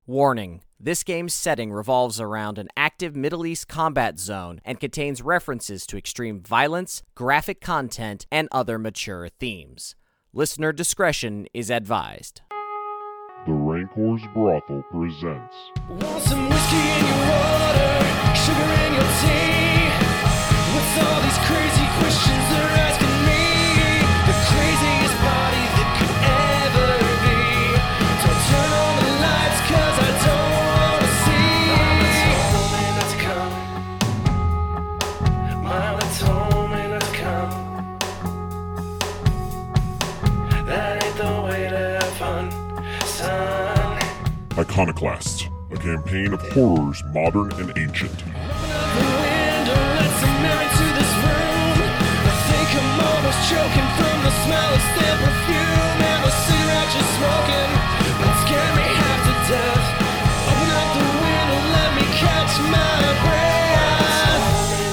Warning. This game's setting revolves around an active Middle East combat zone and contains references to extreme violence, graphic content, and other mature themes. Listener discretion is advised. The Rancor's Brothel presents. Want some whiskey in your water, sugar in your tea? What's all these crazy questions they're asking me? The craziest body that could ever be. Don't turn on the lights 'cause I don't wanna see. Mama told me not to come. That ain't the way to have fun, son. Iconoclasts, a campaign of horrors modern and ancient. Open up the window, let some air into this room. I think I'm almost choking from the smell of stale perfume and the cigarette you're smoking. Don't scare me half to death. Open up the window, let me catch my breath.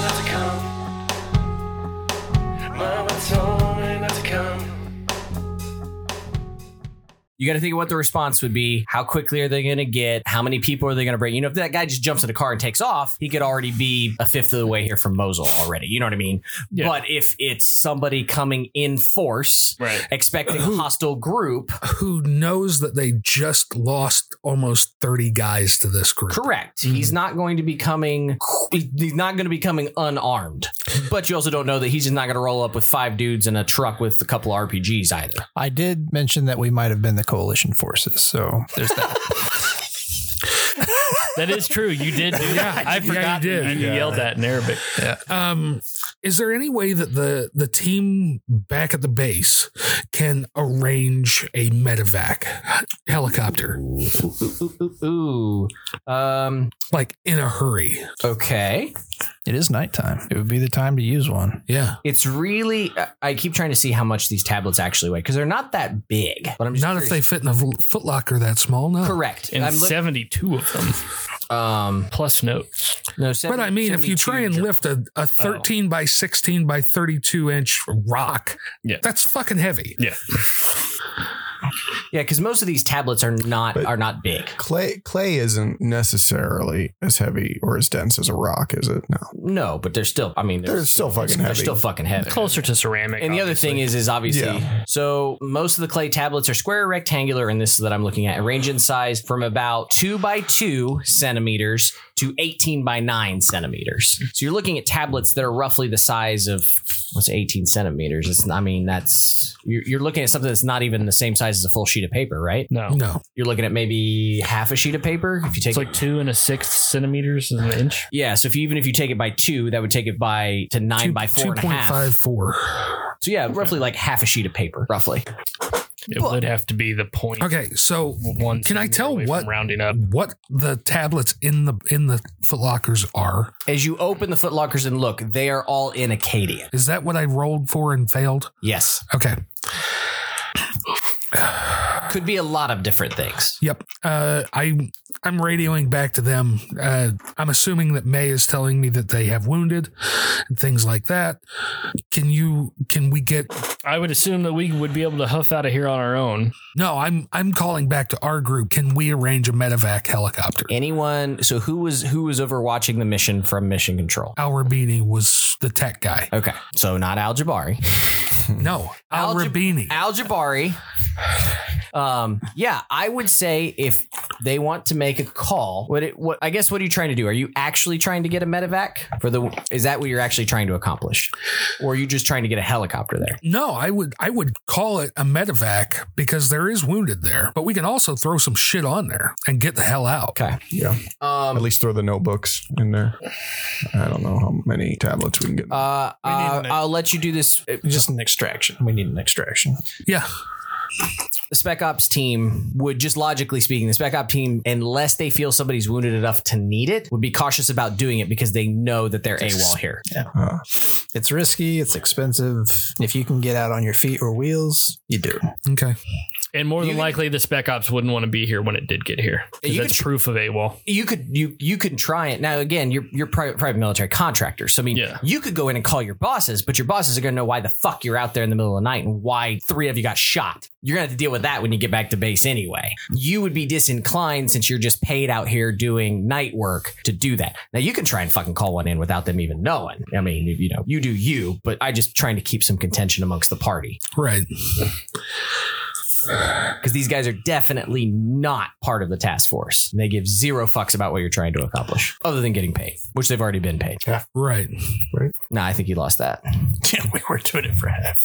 Mama told me not to come. You got to think of what the response would be. How quickly are they going to get? How many people are they going to bring? You know, if that guy just jumps in a car and takes off, he could already be a fifth of the way here from Mosul already. You know what I mean? Yeah. But if it's somebody coming in force, right, expecting a hostile group who knows that they just lost almost 30 guys to this group. Correct. Mm-hmm. He's not going to be coming. He's not going to be coming unarmed. But you also don't know that he's just not going to roll up with 5 dudes in a truck with a couple of RPGs either. I did mention that we might have been the coalition forces, so there's that. That is true. You did do that. I forgot you did. And you yelled that in Arabic. Yeah. Is there any way that the team back at the base can arrange a medevac helicopter? Like in a hurry. Okay. It is nighttime. It would be the time to use one. Yeah. It's really, I keep trying to see how much these tablets actually weigh because they're not that big. But I'm just not curious. If they fit in a footlocker that small. No. Correct. And 72 of them. Plus notes. No, but I mean, if you try and lift a 13 by 16 by 32 inch rock, that's fucking heavy. Yeah. Yeah, because most of these tablets are not big. Clay isn't necessarily as heavy or as dense as a rock, is it? No, but they're still. I mean, they're still fucking heavy. They're still fucking heavy. Closer to ceramic. And the other thing is obviously. Yeah. So most of the clay tablets are square or rectangular, and this that I'm looking at range in size from about 2 by 2 centimeters to 18 by 9 centimeters. So you're looking at tablets that are roughly the size of 18 centimeters. You're looking at something that's not even the same size as a full sheet of paper, right? No. You're looking at maybe half a sheet of paper. If you take it's like 2 1/6 centimeters is an inch. Yeah. So even if you take it by 2, that would take it to 9 by 4.5. 2.54. So yeah, roughly like half a sheet of paper, roughly. It would have to be the point. Okay, so one. Can I tell what rounding up what the tablets in the footlockers are? As you open the footlockers and look, they are all in Akkadian. Is that what I rolled for and failed? Yes. Okay. Could be a lot of different things. Yep. I'm radioing back to them. I'm assuming that May is telling me that they have wounded and things like that. Can we get? I would assume that we would be able to huff out of here on our own. No, I'm calling back to our group. Can we arrange a medevac helicopter? Anyone? So who was overwatching the mission from Mission Control? Al Rabini was the tech guy. Okay, so not Al Jabari. No, Al Rabini. Al Jabari. Yeah, I would say if they want to make a call, what are you trying to do? Are you actually trying to get a medevac is that what you're actually trying to accomplish? Or are you just trying to get a helicopter there? No, I would call it a medevac because there is wounded there, but we can also throw some shit on there and get the hell out. Okay. Yeah. At least throw the notebooks in there. I don't know how many tablets we can get. I'll let you do this. Just an extraction. We need an extraction. Yeah. The Spec Ops team would, just logically speaking, the Spec Ops team, unless they feel somebody's wounded enough to need it, would be cautious about doing it because they know that they're AWOL here. Yeah. It's risky. It's expensive. If you can get out on your feet or wheels, you do. Okay. And more than likely, the Spec Ops wouldn't want to be here when it did get here. That's proof of AWOL. You could try it. Now, again, you're private military contractors. So, I mean, you could go in and call your bosses, but your bosses are going to know why the fuck you're out there in the middle of the night and why 3 of you got shot. you're going to have to deal with that when you get back to base anyway. You would be disinclined since you're just paid out here doing night work to do that. Now you can try and fucking call one in without them even knowing. I mean, you know, you do you, but I just trying to keep some contention amongst the party. Right. Because these guys are definitely not part of the task force. They give zero fucks about what you're trying to accomplish, other than getting paid, which they've already been paid. Right. Nah, I think you lost that. Yeah, we were doing it for half.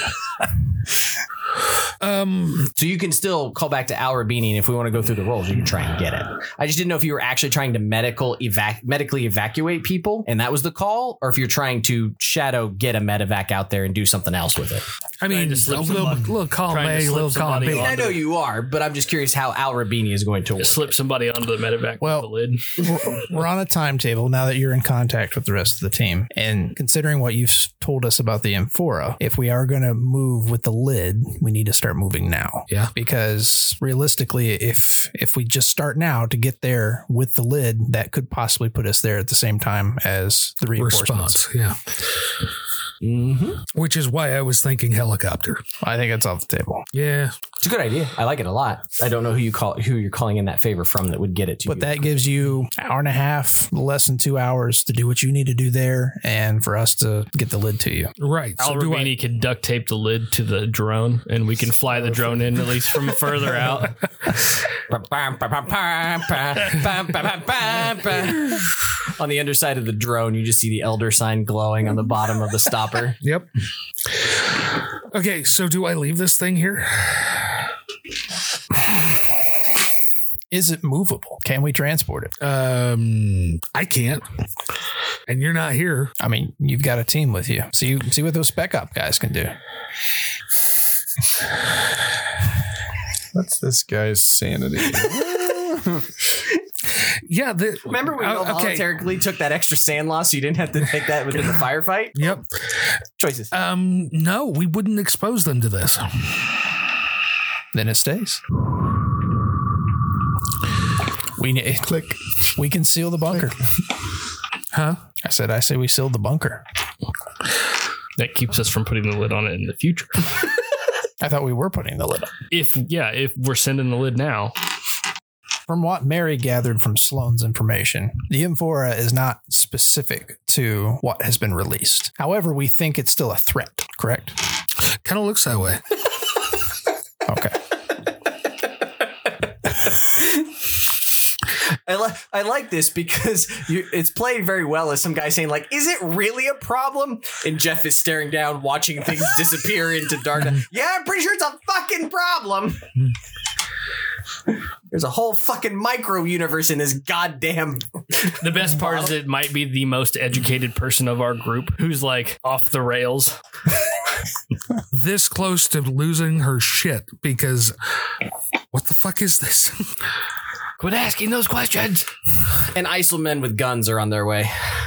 So you can still call back to Al Rabini, and if we want to go through the roles, you can try and get it. I just didn't know if you were actually trying to medically evacuate people, and that was the call, or if you're trying to shadow get a medevac out there and do something else with it. I mean, a little column A, a little column B. I know you are, but I'm just curious how Al Rabini is going to work. Just slip somebody onto the medevac with the lid. We're on a timetable now that you're in contact with the rest of the team. And considering what you've told us about the Amphora, if we are going to move with the lid, we need to start moving now. Yeah. Because realistically, if we just start now to get there with the lid, that could possibly put us there at the same time as the reinforcements. Response, yeah. Which is why I was thinking helicopter. I think it's off the table. Yeah. It's a good idea. I like it a lot. I don't know who you're calling in that favor from that would get it to you. But that gives you an hour and a half, less than 2 hours to do what you need to do there and for us to get the lid to you. Right. Al So Rabini can duct tape the lid to the drone and we can fly the drone in at least from further out. On the underside of the drone, you just see the elder sign glowing on the bottom of the stopper. Yep. Okay, so do I leave this thing here? Is it movable? Can we transport it? I can't. And you're not here. I mean, you've got a team with you. So you see what those spec op guys can do. What's this guy's sanity? Yeah. Remember when you all voluntarily took that extra sand loss so you didn't have to take that within the firefight? Yep. Choices. No, we wouldn't expose them to this. Then it stays. Click. We can seal the bunker. Huh? I say we seal the bunker. That keeps us from putting the lid on it in the future. I thought we were putting the lid on. If we're sending the lid now. From what Mary gathered from Sloan's information, the Amphora is not specific to what has been released. However, we think it's still a threat, correct? Kind of looks that way. Okay. I like this because it's played very well as some guy saying like, is it really a problem? And Jeff is staring down, watching things disappear into darkness. Yeah, I'm pretty sure it's a fucking problem. There's a whole fucking micro universe in this goddamn. The best part is it might be the most educated person of our group who's like off the rails. This close to losing her shit because what the fuck is this? Quit asking those questions. And Eiselmen with guns are on their way.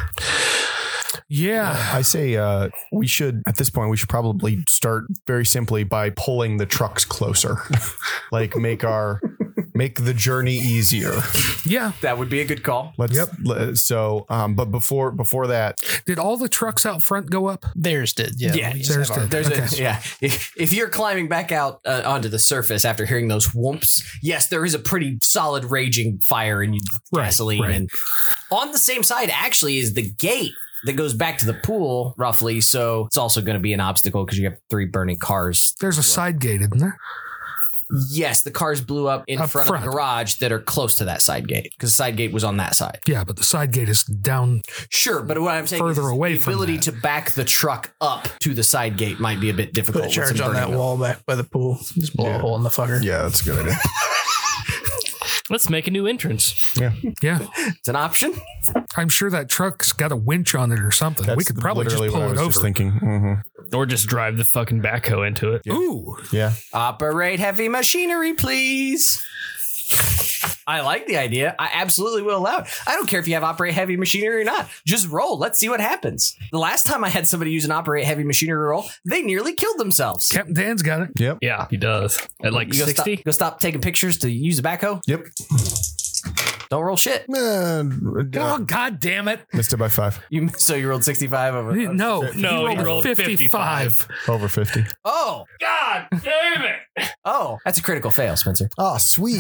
Yeah. I say we should probably start very simply by pulling the trucks closer. Like make the journey easier. Yeah. That would be a good call. So, but before that, did all the trucks out front go up? Theirs did. Yeah. Theirs did. If you're climbing back out onto the surface after hearing those whoops, yes, there is a pretty solid raging fire and gasoline. Right. And on the same side actually is the gate that goes back to the pool roughly. So it's also going to be an obstacle because you have 3 burning cars. There's a side gate, isn't there? Yes, the cars blew up in front of the garage that are close to that side gate because the side gate was on that side. Yeah, but the side gate is down. Sure, but what I'm saying further is away the ability to back the truck up to the side gate might be a bit difficult. Put a charge on that wall back by the pool. Just blow a hole in the fucker. Yeah, that's a good idea. Let's make a new entrance. Yeah. It's an option. I'm sure that truck's got a winch on it or something. We could probably just pull it over. Just thinking. Mm-hmm. Or just drive the fucking backhoe into it. Yeah. Ooh. Yeah. Operate heavy machinery, please. I like the idea. I absolutely will allow it. I don't care if you have operate heavy machinery or not. Just roll. Let's see what happens. The last time I had somebody use an operate heavy machinery roll, they nearly killed themselves. Captain Dan's got it. Yep. Yeah, he does. At like 60. Go stop taking pictures to use the backhoe. Yep. Don't roll shit. Oh, God damn it. Missed it by 5. So you rolled 65 over. No, he rolled 55. Over 50. Oh, God damn it. Oh, that's a critical fail, Spencer. Oh, sweet.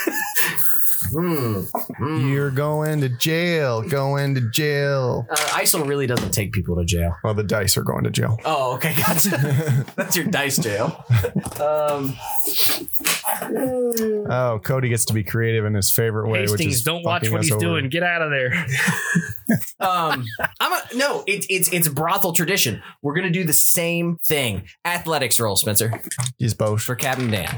You're going to jail. Going to jail. ISIL really doesn't take people to jail. Well, the dice are going to jail. Oh, okay, gotcha. That's your dice jail. Oh, Cody gets to be creative in his favorite way, which Hastings, is don't watch fucking what us he's over. doing. Get out of there. It's brothel tradition. We're gonna do the same thing. Athletics roll, Spencer, He's both. for Captain Dan.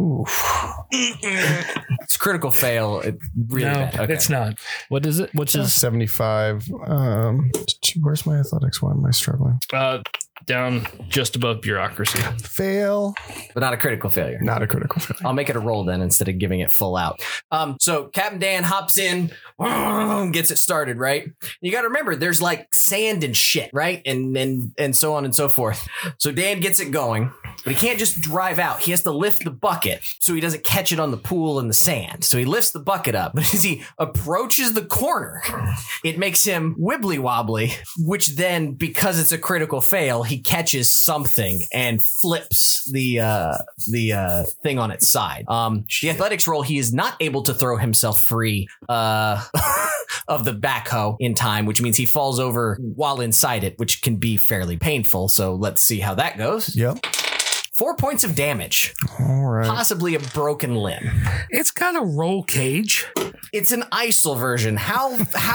It's critical fail. It really No, bad. Okay. it's not. What is it? Which is 75. Where's my athletics? Why am I struggling? down just above bureaucracy. Fail. but not a critical failure. Not a critical failure. I'll make it a roll then instead of giving it full out. So Captain Dan hops in, gets it started, right? You got to remember, there's like sand and shit, right? And so on and so forth. So Dan gets it going, but he can't just drive out. He has to lift the bucket so he doesn't catch it on the pool and the sand. So he lifts the bucket up. But as he approaches the corner, it makes him wibbly wobbly, which then, because it's a critical fail, he catches something and flips the thing on its side. The athletics roll, he is not able to throw himself free of the backhoe in time, which means he falls over while inside it, which can be fairly painful. So let's see how that goes. Yep. 4 points of damage, All right. possibly a broken limb. It's got a roll cage. It's an ISIL version. How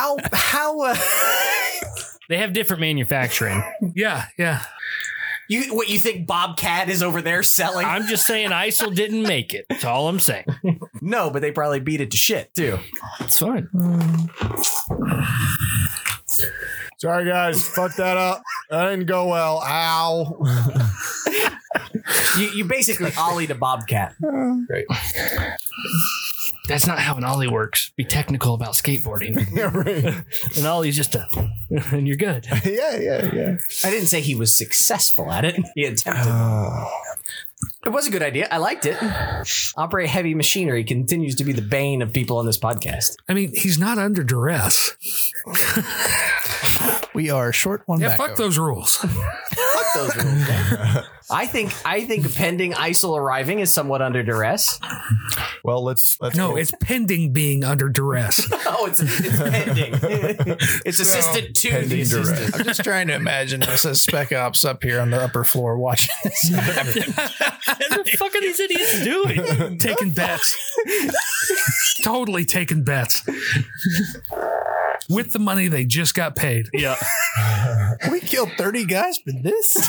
They have different manufacturing. Yeah. you think Bobcat is over there selling? I'm just saying ISIL didn't make it. That's all I'm saying. No, but they probably beat it to shit too. It's fine. Sorry, guys. Fucked that up. That didn't go well. Ow. You basically ollied a Bobcat. Great. That's not how an ollie works. Be technical about skateboarding. Yeah, right. An ollie's just a, and you're good. Yeah. I didn't say he was successful at it. He attempted. It was a good idea. I liked it. Operate heavy machinery continues to be the bane of people on this podcast. I mean, he's not under duress. We are short one Yeah, back. fuck those rules. Fuck those rules, man. I think pending ISIL arriving is somewhat under duress. Well, let's No, go. it's pending being under duress. Oh, it's pending. It's assistant to the pending assistant. duress. I'm just trying to imagine us as spec ops up here on the upper floor watching this. What the fuck are these idiots doing? Taking bets. Totally taking bets. With the money they just got paid. Yeah. We killed 30 guys for this.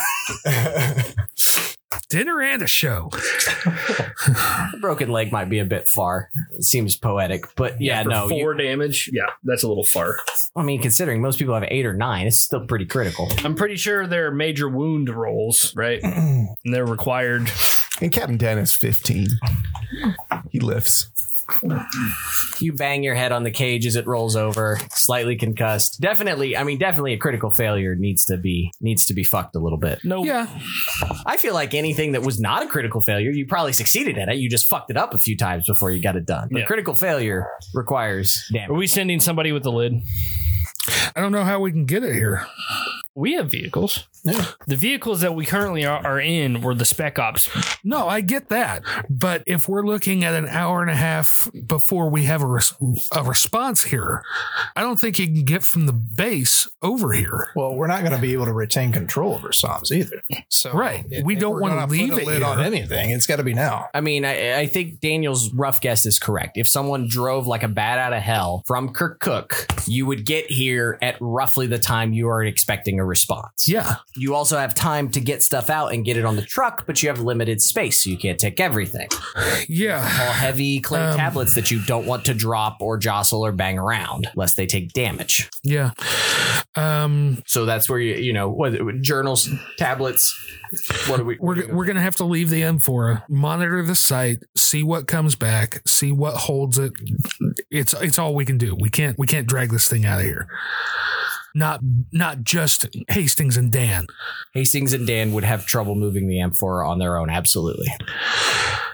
Dinner and a show. Broken leg might be a bit far. It seems poetic, but yeah, For no. 4 damage. Yeah, that's a little far. I mean, considering most people have 8 or 9, it's still pretty critical. I'm pretty sure they're major wound rolls, right? And they're required. And Captain Dan is 15. He lifts. You bang your head on the cage as it rolls over, slightly concussed. Definitely a critical failure needs to be fucked a little bit. No. Yeah. I feel like anything that was not a critical failure, you probably succeeded at it. You just fucked it up a few times before you got it done. But Yeah. critical failure requires Are damage. we sending somebody with the lid? I don't know how we can get it here. We have vehicles. The vehicles that we currently are in were the spec ops. No, I get that. But if we're looking at an hour and a half before we have a response here, I don't think you can get from the base over here. Well, we're not going to be able to retain control over SOMs either. So Right. We don't we're wanna gonna leave put it a lid on here. anything. It's got to be now. I mean, I think Daniel's rough guess is correct. If someone drove like a bat out of hell from Kirkuk, you would get here at roughly the time you are expecting a response. Yeah. You also have time to get stuff out and get it on the truck, but you have limited space, so you can't take everything. Yeah. All heavy clay tablets that you don't want to drop or jostle or bang around, lest they take damage. Yeah. So that's where what journals, tablets. What are we? We're going to have to leave the M4, monitor the site, see what comes back, see what holds it. It's all we can do. We can't drag this thing out of here. Not just Hastings and Dan. Hastings and Dan would have trouble moving the M4 on their own. Absolutely.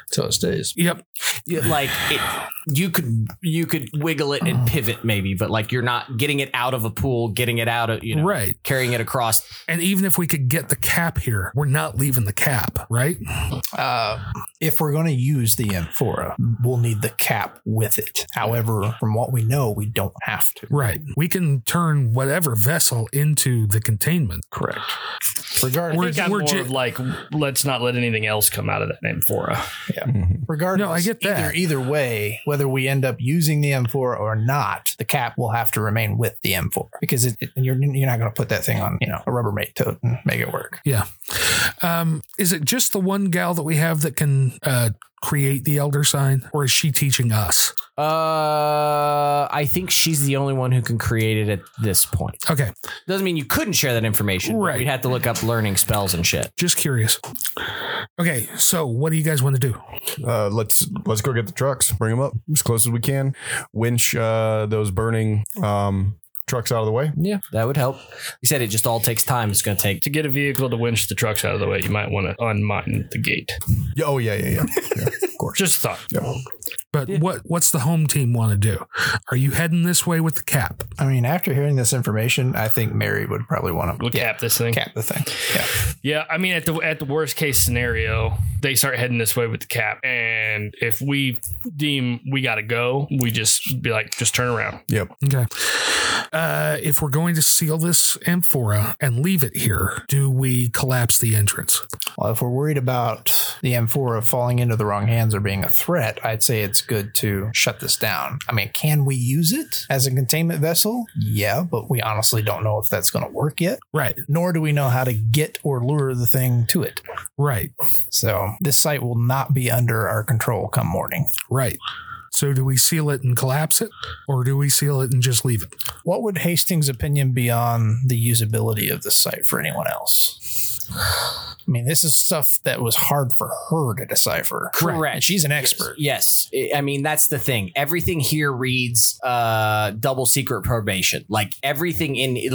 So it stays. Yep. Like you could wiggle it and pivot maybe, but like you're not getting it out of a pool, getting it out of, Right. carrying it across. And even if we could get the cap here, we're not leaving the cap, right? If we're going to use the amphora, we'll need the cap with it. However, from what we know, we don't have to. Right. We can turn whatever vessel into the containment. Correct. I Regardless, think I'm more of like, let's not let anything else come out of that amphora. regardless, No, I get that. Either way, whether we end up using the amphora or not, the cap will have to remain with the amphora because you're not going to put that thing on, a Rubbermaid tote and make it work. Yeah. Is it just the one gal that we have that can create the elder sign, or is she teaching us? I think she's the only one who can create it at this point. Okay. Doesn't mean you couldn't share that information. but Right. We'd have to look up learning spells and shit. Just curious. Okay. So what do you guys want to do? Let's go get the trucks, bring them up as close as we can, winch those burning trucks out of the way. Yeah, that would help. You said it just all takes time. It's going to take. To get a vehicle to winch the trucks out of the way, you might want to unmine the gate. Oh yeah, of course. Just a thought. Yeah. But what's the home team want to do? Are you heading this way with the cap? I mean, after hearing this information, I think Mary would probably want We'll to cap this thing. cap the thing. Yeah. Yeah, I mean, at the worst case scenario, they start heading this way with the cap, and if we deem we got to go, we just be like, just turn around. Yep. Okay. If we're going to seal this amphora and leave it here, do we collapse the entrance? Well, if we're worried about the amphora falling into the wrong hands or being a threat, I'd say it's good to shut this down. I mean, can we use it as a containment vessel? Yeah, but we honestly don't know if that's going to work yet. Right. Nor do we know how to get or lure the thing to it. Right. So this site will not be under our control come morning. Right. So do we seal it and collapse it, or do we seal it and just leave it? What would Hastings' opinion be on the usability of the site for anyone else? I mean, this is stuff that was hard for her to decipher. Correct. And she's an expert. Yes. I mean, that's the thing. Everything here reads double secret probation. Like everything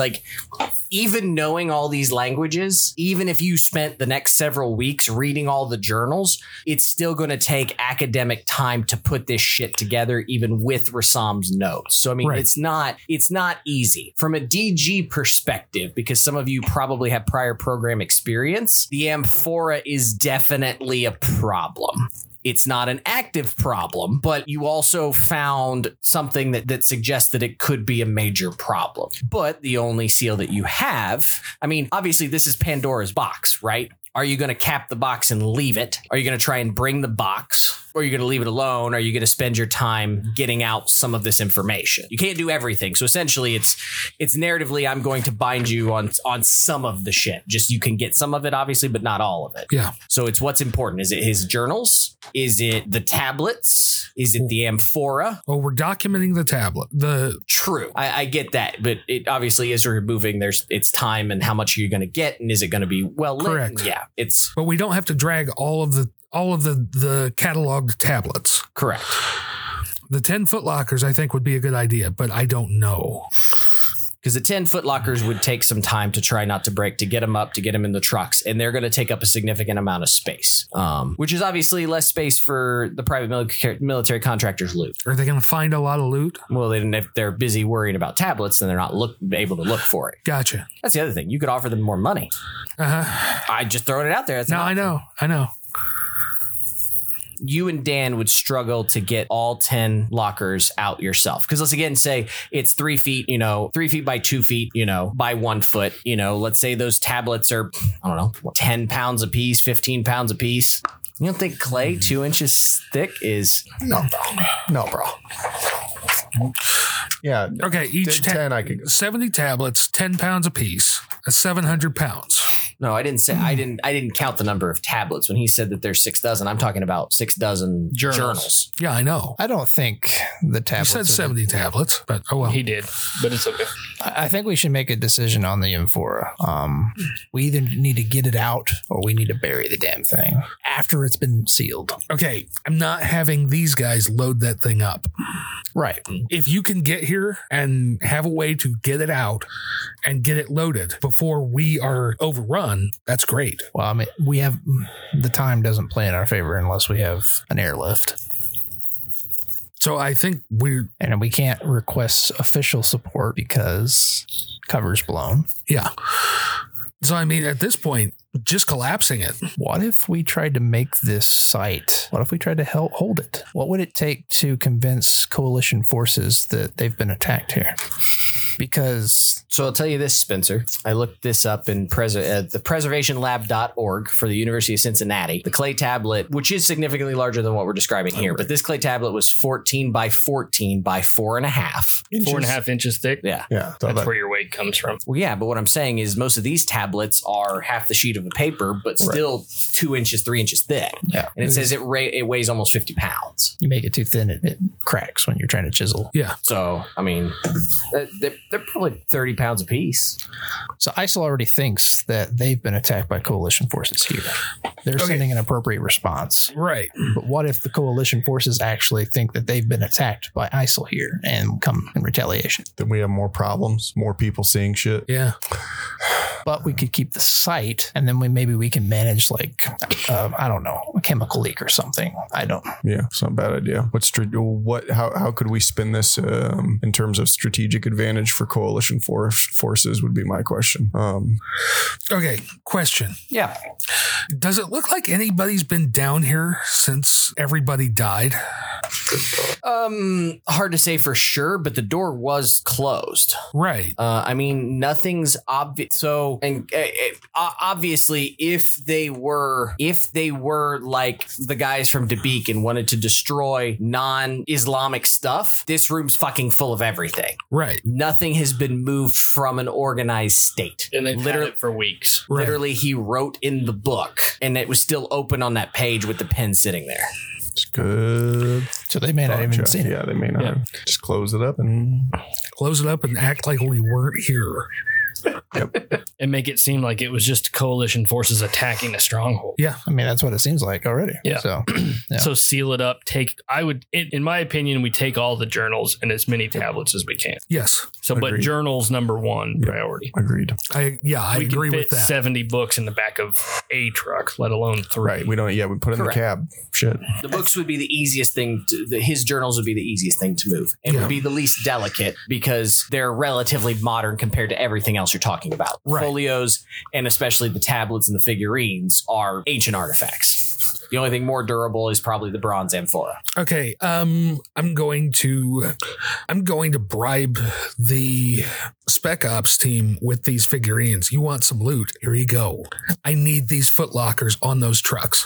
even knowing all these languages, even if you spent the next several weeks reading all the journals, it's still going to take academic time to put this shit together, even with Rassam's notes. So, I mean, Right. it's not easy from a DG perspective, because some of you probably have prior program experience. The amphora is definitely a problem. It's not an active problem, but you also found something that suggests that it could be a major problem. But the only seal that you have, I mean, obviously this is Pandora's box, right? Are you going to cap the box and leave it? Are you going to try and bring the box? Or are you going to leave it alone? Are you going to spend your time getting out some of this information? You can't do everything. So essentially it's narratively, I'm going to bind you on some of the shit. Just you can get some of it, obviously, but not all of it. Yeah. So it's what's important. Is it his journals? Is it the tablets? Is it the amphora? Well, we're documenting the tablet. True. I get that. But it obviously is removing it's time and how much you're going to get. And is it going to be well lit? Correct. Yeah, it's But we don't have to drag all of the cataloged tablets. correct. The 10-foot lockers, I think, would be a good idea, but I don't know. Because the 10-foot lockers would take some time to try not to break, to get them up, to get them in the trucks. And they're going to take up a significant amount of space, which is obviously less space for the private military contractors' loot. Are they going to find a lot of loot? Well, if they're busy worrying about tablets, then they're not able to look for it. Gotcha. That's the other thing. You could offer them more money. I just throwing it out there. That's No, an option. I know. You and Dan would struggle to get all 10 lockers out yourself. Because let's again say it's 3 feet, 3 feet by 2 feet, by 1 foot. Let's say those tablets are, 10 pounds a piece, 15 pounds a piece. You don't think clay 2 inches thick is? No, bro. Yeah. Okay, each 10 I could. 70 tablets, 10 pounds apiece. That's 700 pounds. No, I didn't say I didn't count the number of tablets. When he said that there's 6 dozen, I'm talking about 6 dozen journals. Yeah, I know. I don't think the You tablets. said 70 tablets, but oh well. He did, but it's okay. I think we should make a decision on the amphora. We either need to get it out or we need to bury the damn thing after it's been sealed. Okay, I'm not having these guys load that thing up. Right. If you can get here and have a way to get it out and get it loaded before we are overrun, run, that's great. Well, I mean, we have the time doesn't play in our favor unless we have an airlift. So I think And we can't request official support because cover's blown. yeah. So, I mean, at this point, just collapsing it. What if we tried to make this site? What if we tried to help hold it? What would it take to convince coalition forces that they've been attacked here? Because So I'll tell you this, Spencer. I looked this up in the preservationlab.org for the University of Cincinnati. The clay tablet, which is significantly larger than what we're describing here, but this clay tablet was 14 by 14 by 4.5. 4.5 inches thick. Yeah. Yeah. So That's that- where your weight comes from. Well, yeah, but what I'm saying is most of these tablets are half the sheet of a paper, but still 2 inches, 3 inches thick. yeah, And it says it weighs almost 50 pounds. you make it too thin, it cracks when you're trying to chisel. Yeah. So, I mean, they're probably 30 pounds apiece. So ISIL already thinks that they've been attacked by coalition forces here. They're sending an appropriate response. Right. But what if the coalition forces actually think that they've been attacked by ISIL here and come in retaliation? Then we have more problems, more people seeing shit. Yeah. But we could keep the site, and then maybe we can manage like I don't know, a chemical leak or something. I don't. Yeah, it's not a bad idea. How could we spin this in terms of strategic advantage for coalition forces would be my question. Okay. Question. Yeah. Does it look like anybody's been down here since everybody died? Hard to say for sure, but the door was closed. Right. I mean, nothing's obvious. So, and obviously, if they were like the guys from Dabiq and wanted to destroy non-Islamic stuff, this room's fucking full of everything. Right. Nothing has been moved from an organized state. And they've had Literally, it for weeks. Right. literally, he wrote in the book, and it was still open on that page with the pen sitting there. It's good. So they may not even Jeff. seen it. Yeah, they may not. Just close it up and Close it up and act like we weren't here. And make it seem like it was just coalition forces attacking a stronghold. Yeah. I mean, that's what it seems like already. Yeah. So yeah. So seal it up. In my opinion, we take all the journals and as many tablets as we can. Yes. So, but Agreed. journals number one priority. agreed. I We agree can with fit that. 70 books in the back of a truck, let alone 3. Right. We don't. Yeah, we put it in Correct. the cab. Shit. The books would be the easiest thing. His journals would be the easiest thing to move. It Yeah. would be the least delicate because they're relatively modern compared to everything else you're talking about. Right. Folios and especially the tablets and the figurines are ancient artifacts. The only thing more durable is probably the bronze amphora. Okay, I'm going to bribe the Spec Ops team with these figurines. You want some loot? Here you go. I need these footlockers on those trucks.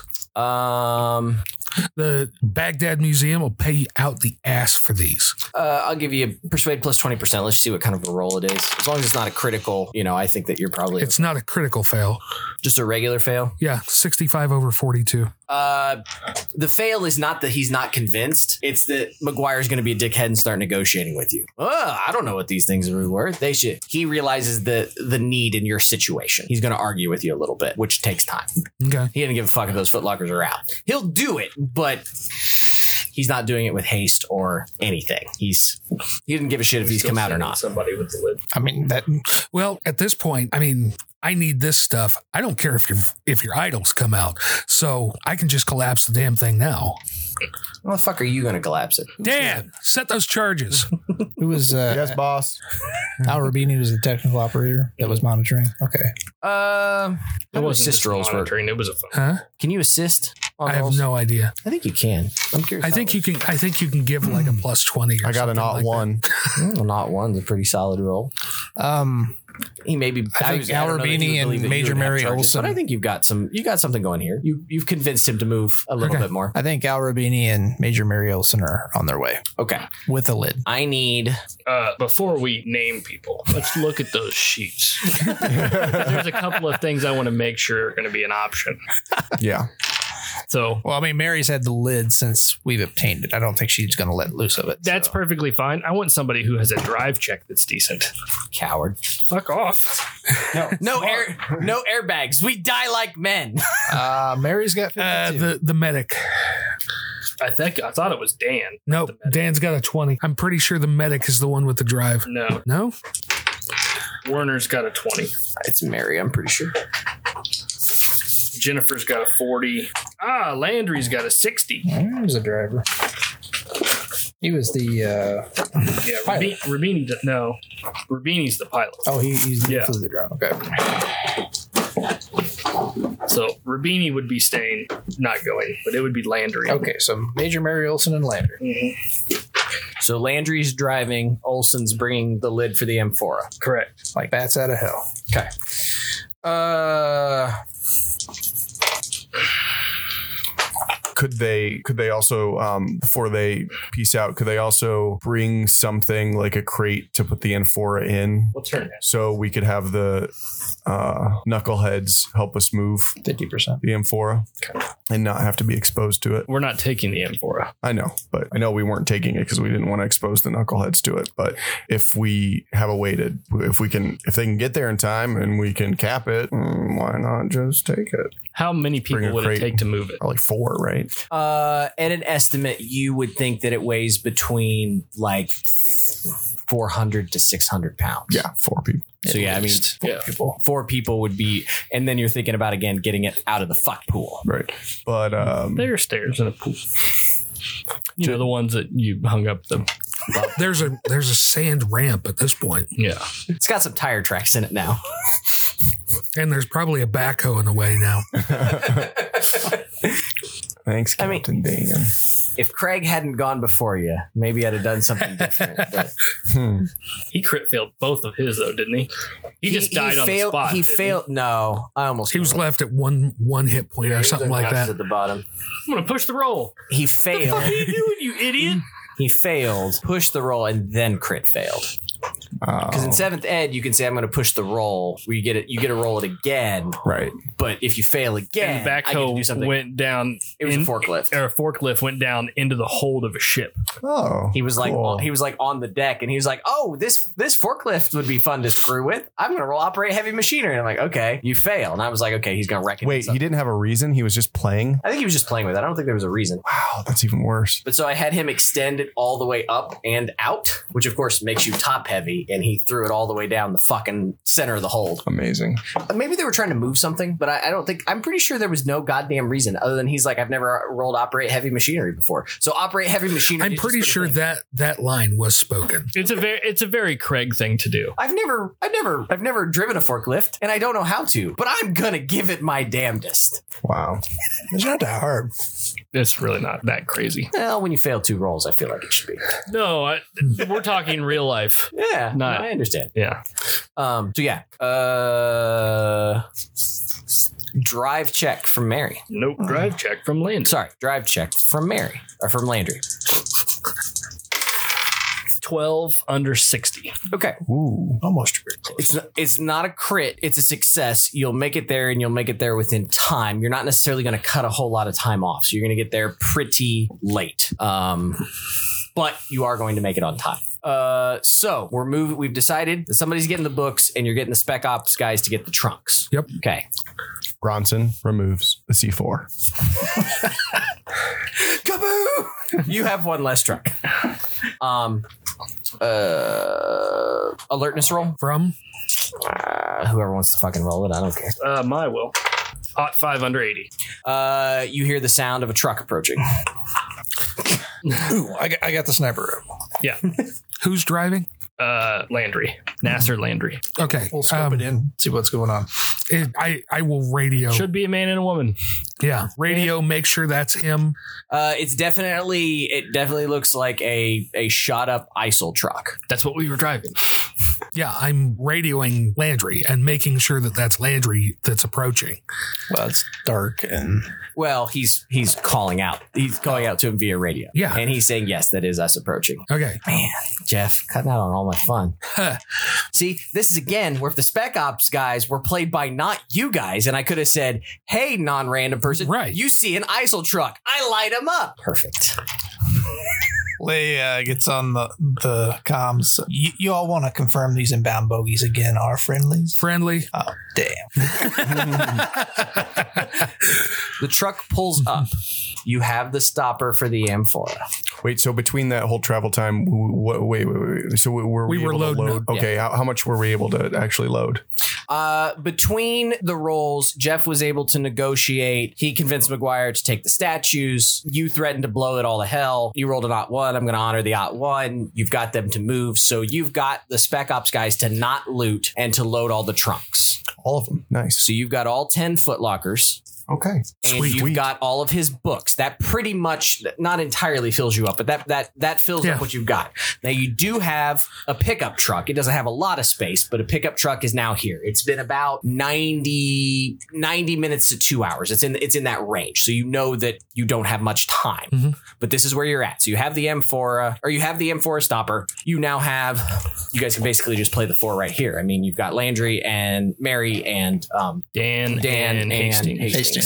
The Baghdad Museum will pay out the ass for these. I'll give you a persuade plus 20%. Let's see what kind of a roll it is. As long as it's not a critical, I think that you're probably It's not a critical fail. just a regular fail. Yeah, 65 over 42. The fail is not that he's not convinced. It's that McGuire's going to be a dickhead and start negotiating with you. I don't know what these things are worth. They should. He realizes the need in your situation. He's going to argue with you a little bit, which takes time. Okay. He didn't give a fuck if those footlockers are out. He'll do it, but he's not doing it with haste or anything. He didn't give a shit if these come out or not. Somebody with the lid. I mean that. Well, at this point, I need this stuff. I don't care if your idols come out. So I can just collapse the damn thing now. How the fuck are you going to collapse it? Dan, set those charges. Who was Yes, boss. Al Rabini was the technical operator that was monitoring. Okay. It wasn't assist just rolls work? monitoring. It was a phone. Huh? Can you assist on I have rolls? no idea. I think you can. I'm curious. I think you can give like a plus 20 or I got an something alt like one. Well, not one's a pretty solid roll. He maybe. I think Al Rabini and Major Mary Olson. But I think you got something going here. You've convinced him to move a little Okay. bit more. I think Al Rabini and Major Mary Olson are on their way Okay. with a lid. I need. Before we name people, let's look at those sheets. There's a couple of things I want to make sure are going to be an option. Yeah. So Well, I mean, Mary's had the lid since we've obtained it. I don't think she's going to let loose of it. that's perfectly fine. I want somebody who has a drive check that's decent. Coward. Fuck off. No airbags. We die like men. Mary's got 52. the medic. I thought it was Dan. Nope, Dan's got a 20. I'm pretty sure the medic is the one with the drive. No, No? Werner's got a 20. It's Mary. I'm pretty sure. Jennifer's got a 40. Landry's got a 60. There's a driver. He was the Yeah, pilot. Rubini. No, Rubini's the pilot. Oh, he's the Yeah. flew the drone. Okay. So Rubini would be staying, not going, but it would be Landry. Okay, so Major Mary Olson and Landry. So Landry's driving. Olson's bringing the lid for the Amphora. Correct. Like bats out of hell. Okay. Could they also before they peace out, could they also bring something like a crate to put the Amphora in, We'll turn it. so we could have the knuckleheads help us move 50%. the Amphora and not have to be exposed to it? We're not taking the Amphora. I know, but I know we weren't taking it because we didn't want to expose the knuckleheads to it. But if we have a way to, if they can get there in time and we can cap it, why not just take it? How many Bring people a would it crate. take to move it? Like 4, right? At an estimate, you would think that it weighs between like 400 to 600 pounds. Yeah, 4 people. So yeah, I mean, Yeah. 4 people would be, and then you're thinking about again getting it out of the fuck pool. Right. But There are stairs in a pool. You know, the ones that you hung up the. There's a sand ramp at this point, Yeah. It's got some tire tracks in it now. and there's probably a backhoe in the way now. thanks, I mean- Captain Dan. If Craig hadn't gone before you, maybe I'd have done something different. But He crit failed both of his, though, didn't he? He just died on the failed, spot. He didn't failed. No, I almost. He was left at one hit point or something like that. At the bottom. I'm going to push the roll. He failed. What are you doing, you idiot? He failed, pushed the roll, and then crit failed. Because in 7th ed, you can say, I'm going to push the roll. You get to roll it again. Right. But if you fail again, And the I get to do backhoe something. went down. It was a forklift. Or a forklift went down into the hold of a ship. Oh, He was like cool. on the deck, and he was like, "Oh, this forklift would be fun to screw with. I'm going to operate heavy machinery." And I'm like, "Okay, you fail." And I was like, "Okay, he's going to wreck it." Wait, he didn't have a reason? He was just playing? I think he was just playing with it. I don't think there was a reason. Wow, that's even worse. But so I had him extend it all the way up and out, which of course makes you top heavy, and he threw it all the way down the fucking center of the hold. Amazing. Maybe they were trying to move something, but I don't think, I'm pretty sure there was no goddamn reason other than he's like, I've never rolled operate heavy machinery before. So operate heavy machinery. I'm is pretty just sure sort of thing. that line was spoken. It's a very Craig thing to do. I've never driven a forklift, and I don't know how to, but I'm gonna give it my damnedest. Wow. It's not that hard. It's really not that crazy. Well, when you fail 2 rolls, I feel like it should be. No, we're talking real life. Yeah, No. I understand. Yeah. So yeah, drive check from Mary. Nope. Drive check from Landry. Sorry, drive check from Mary or from Landry. 12 under 60. Okay. Ooh. Almost very close. It's not a crit. It's a success. You'll make it there, and you'll make it there within time. You're not necessarily going to cut a whole lot of time off. So you're going to get there pretty late. But you are going to make it on time. So we've decided that somebody's getting the books, and you're getting the spec ops guys to get the trunks. Yep. Okay. Bronson removes the C4. Kaboo! You have one less truck. Alertness roll. From Whoever wants to fucking roll it, I don't care. My will. Hot 5 under 80. You hear the sound of a truck approaching. Ooh, I got the sniper. Yeah. who's driving? Landry. Nasser Landry. Okay. We'll scope it in, see what's going on. I will radio. Should be a man and a woman. Yeah. Radio, make sure that's him. It definitely looks like a shot up ISIL truck. That's what we were driving. Yeah, I'm radioing Landry and making sure that that's Landry that's approaching. Well, it's dark and Well, he's calling out. He's calling out to him via radio. Yeah. And he's saying, yes, that is us approaching. Okay. Man, Jeff, cutting out on all my fun. See, this is again where if the spec ops guys were played by not you guys, and I could have said, hey, non-random person, Right. you see an ISIL truck. I light him up. Perfect. Leia gets on the comms. You all want to confirm these inbound bogies again are friendlies? Friendly. Oh, damn. The truck pulls up. You have the stopper for the Amphora. Wait, so between that whole travel time, wait. So were We were able to loading load? up. Okay, how much were we able to actually load? Between the rolls, Jeff was able to negotiate. He convinced McGuire to take the statues. You threatened to blow it all to hell. You rolled an ot 1. I'm going to honor the ot 1. You've got them to move. So you've got the Spec Ops guys to not loot and to load all the trunks. All of them. Nice. So you've got all 10 footlockers. Okay. And you've got all of his books. That pretty much, not entirely fills you up, but that fills up what you've got. Now you do have a pickup truck. It doesn't have a lot of space, but a pickup truck is now here. It's been about 90 minutes to 2 hours. It's in that range. So you know that you don't have much time. But this is where you're at. So you have the M4, or you have the M4 stopper. You now have, you guys can basically just play the 4 right here. I mean, you've got Landry and Mary and Dan and Hastings.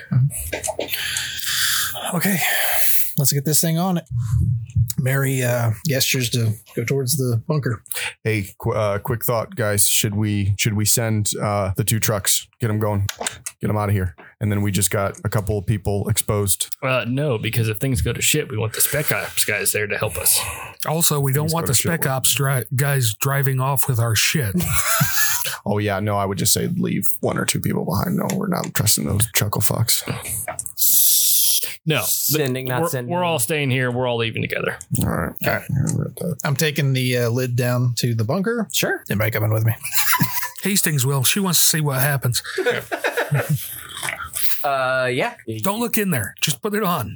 Okay, let's get this thing on it. Mary gestures to go towards the bunker. Hey, quick thought, guys. Should we send the 2 trucks? Get them going. Get them out of here. And then we just got a couple of people exposed. No, because if things go to shit, we want the Spec Ops guys there to help us. Also, we don't want the Spec Ops guys driving off with our shit. Oh, yeah. No, I would just say leave 1 or 2 people behind. No, we're not trusting those chuckle fucks. No. Sending. We're all staying here. We're all leaving together. All right. Okay. I'm taking the lid down to the bunker. Sure. Anybody coming with me? Hastings will. She wants to see what happens. Yeah. Don't look in there. Just put it on.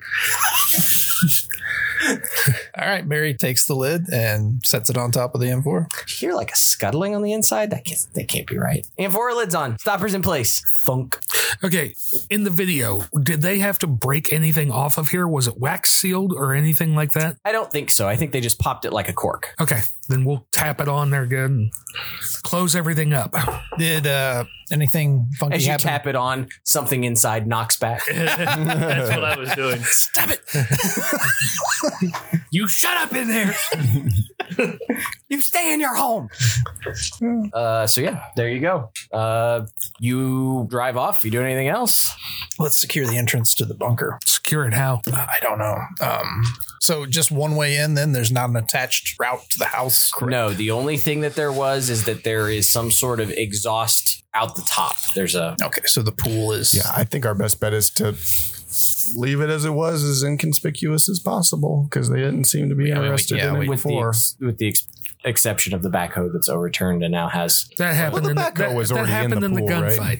All right. Mary takes the lid and sets it on top of the M4. You hear like a scuttling on the inside? That can't be right. M4 lid's on. Stoppers in place. Thunk. Okay. In the video, did they have to break anything off of here? Was it wax sealed or anything like that? I don't think so. I think they just popped it like a cork. Okay. Then we'll tap it on there good and close everything up. Did anything funky As you happen? tap it on, something inside knocks back. That's what I was doing. Stop it. You shut up in there. You stay in your home. So yeah, there you go. You drive off. You do anything else? Let's secure the entrance to the bunker. Secure it how? I don't know. So just one way in, then there's not an attached route to the house. No, the only thing that there was is that there is some sort of exhaust out the top. There's a Okay, so the pool is. Yeah, I think our best bet is to leave it as it was, as inconspicuous as possible, because they didn't seem to be interested in it before. with the exception of the backhoe that's overturned and now has. That happened. Well, the backhoe was already in the pool, right?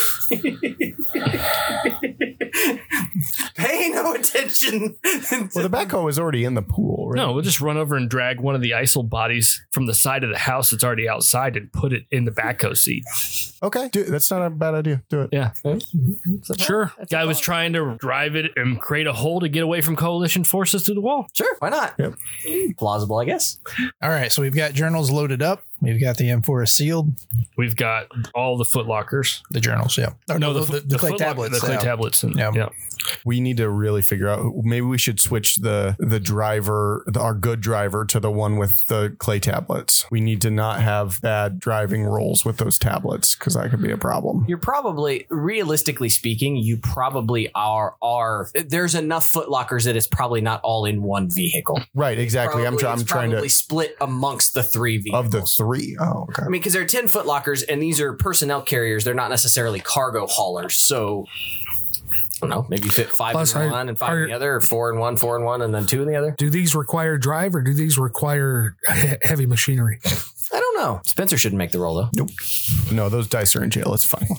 Pay no attention. Well, the backhoe was already in the pool, right? No, we'll just run over and drag one of the ISIL bodies from the side of the house that's already outside and put it in the backhoe seat. Okay, that's not a bad idea. Do it. Yeah. Sure. Guy was trying to drive it and create a hole to get away from coalition forces through the wall. Sure, why not? Yep. Plausible, I guess. All right, so we've got journals loaded up. We've got the M4 sealed. We've got all the footlockers. The journals, yeah. No, the clay tablets. The clay tablets. And, Yeah. yeah. We need to really figure out. Maybe we should switch the driver, our good driver, to the one with the clay tablets. We need to not have bad driving rolls with those tablets, because that could be a problem. You're probably, realistically speaking, you probably are. There's enough footlockers that it's probably not all in one vehicle. Right, exactly. I'm trying probably to split amongst the 3 vehicles. of the 3. Oh, okay. I mean, because there are 10 footlockers, and these are personnel carriers. They're not necessarily cargo haulers. So, I don't know, maybe you fit 5 Plus, in one and 5 in the other, or 4 in one, 4 in one, and then 2 in the other. Do these require drive or do these require heavy machinery? I don't know. Spencer shouldn't make the roll, though. Nope. No, those dice are in jail. It's fine.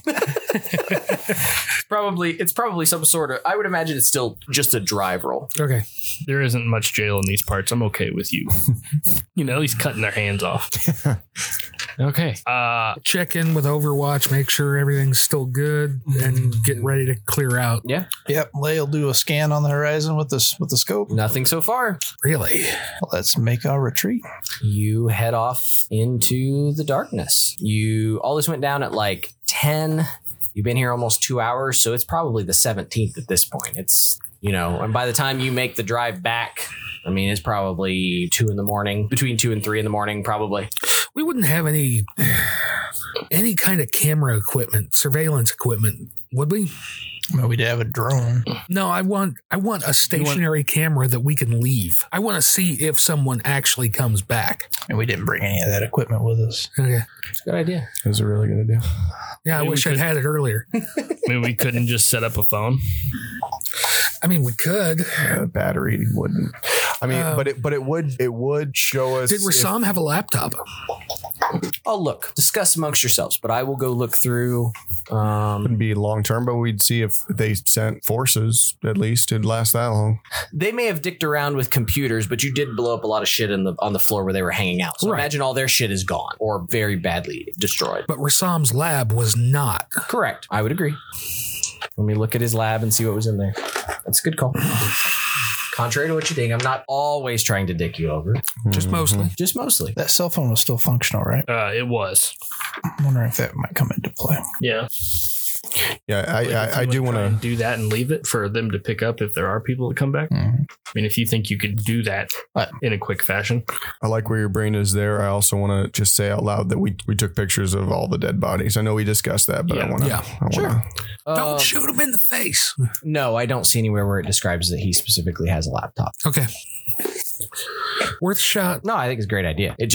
It's probably some sort of, I would imagine it's still just a drive roll. Okay. There isn't much jail in these parts. I'm okay with you. At least cutting their hands off. Okay. Check in with Overwatch, make sure everything's still good, and get ready to clear out. Yeah. Yep. Lay will do a scan on the horizon with the scope. Nothing so far. Really? Let's make our retreat. You head off into the darkness. All this went down at like 10. You've been here almost 2 hours, so it's probably the 17th at this point. It's, and by the time you make the drive back, I mean, it's probably 2 in the morning, between 2 and 3 in the morning, probably. We wouldn't have any any kind of camera equipment, surveillance equipment, would we? Well, we did have a drone. No, I want a stationary camera that we can leave. I want to see if someone actually comes back. And we didn't bring any of that equipment with us. Okay. It's a good idea. It was a really good idea. Yeah, I Maybe wish we I'd could- had it earlier. Maybe we couldn't just set up a phone. I mean, we could. Battery wouldn't. I mean, but it would show us. Did Rassam have a laptop? I'll look. Discuss amongst yourselves, but I will go look through. Wouldn't be long term, but we'd see if they sent forces. At least it'd last that long. They may have dicked around with computers, but you did blow up a lot of shit on the floor where they were hanging out. So Right. imagine all their shit is gone or very badly destroyed. But Rassam's lab was not. Correct. I would agree. Let me look at his lab and see what was in there. That's a good call. Contrary to what you think, I'm not always trying to dick you over. Just mostly. Just mostly. That cell phone was still functional, right? It was. I'm wondering if that might come into play. Yeah. Yeah, I do want to. do that and leave it for them to pick up if there are people that come back. Mhm. I mean, if you think you could do that in a quick fashion. I like where your brain is there. I also want to just say out loud that we took pictures of all the dead bodies. I know we discussed that, but I Yeah. want to. Yeah. Sure. Don't shoot him in the face. No, I don't see anywhere where it describes that he specifically has a laptop. Okay. Worth a shot. No, I think it's a great idea. It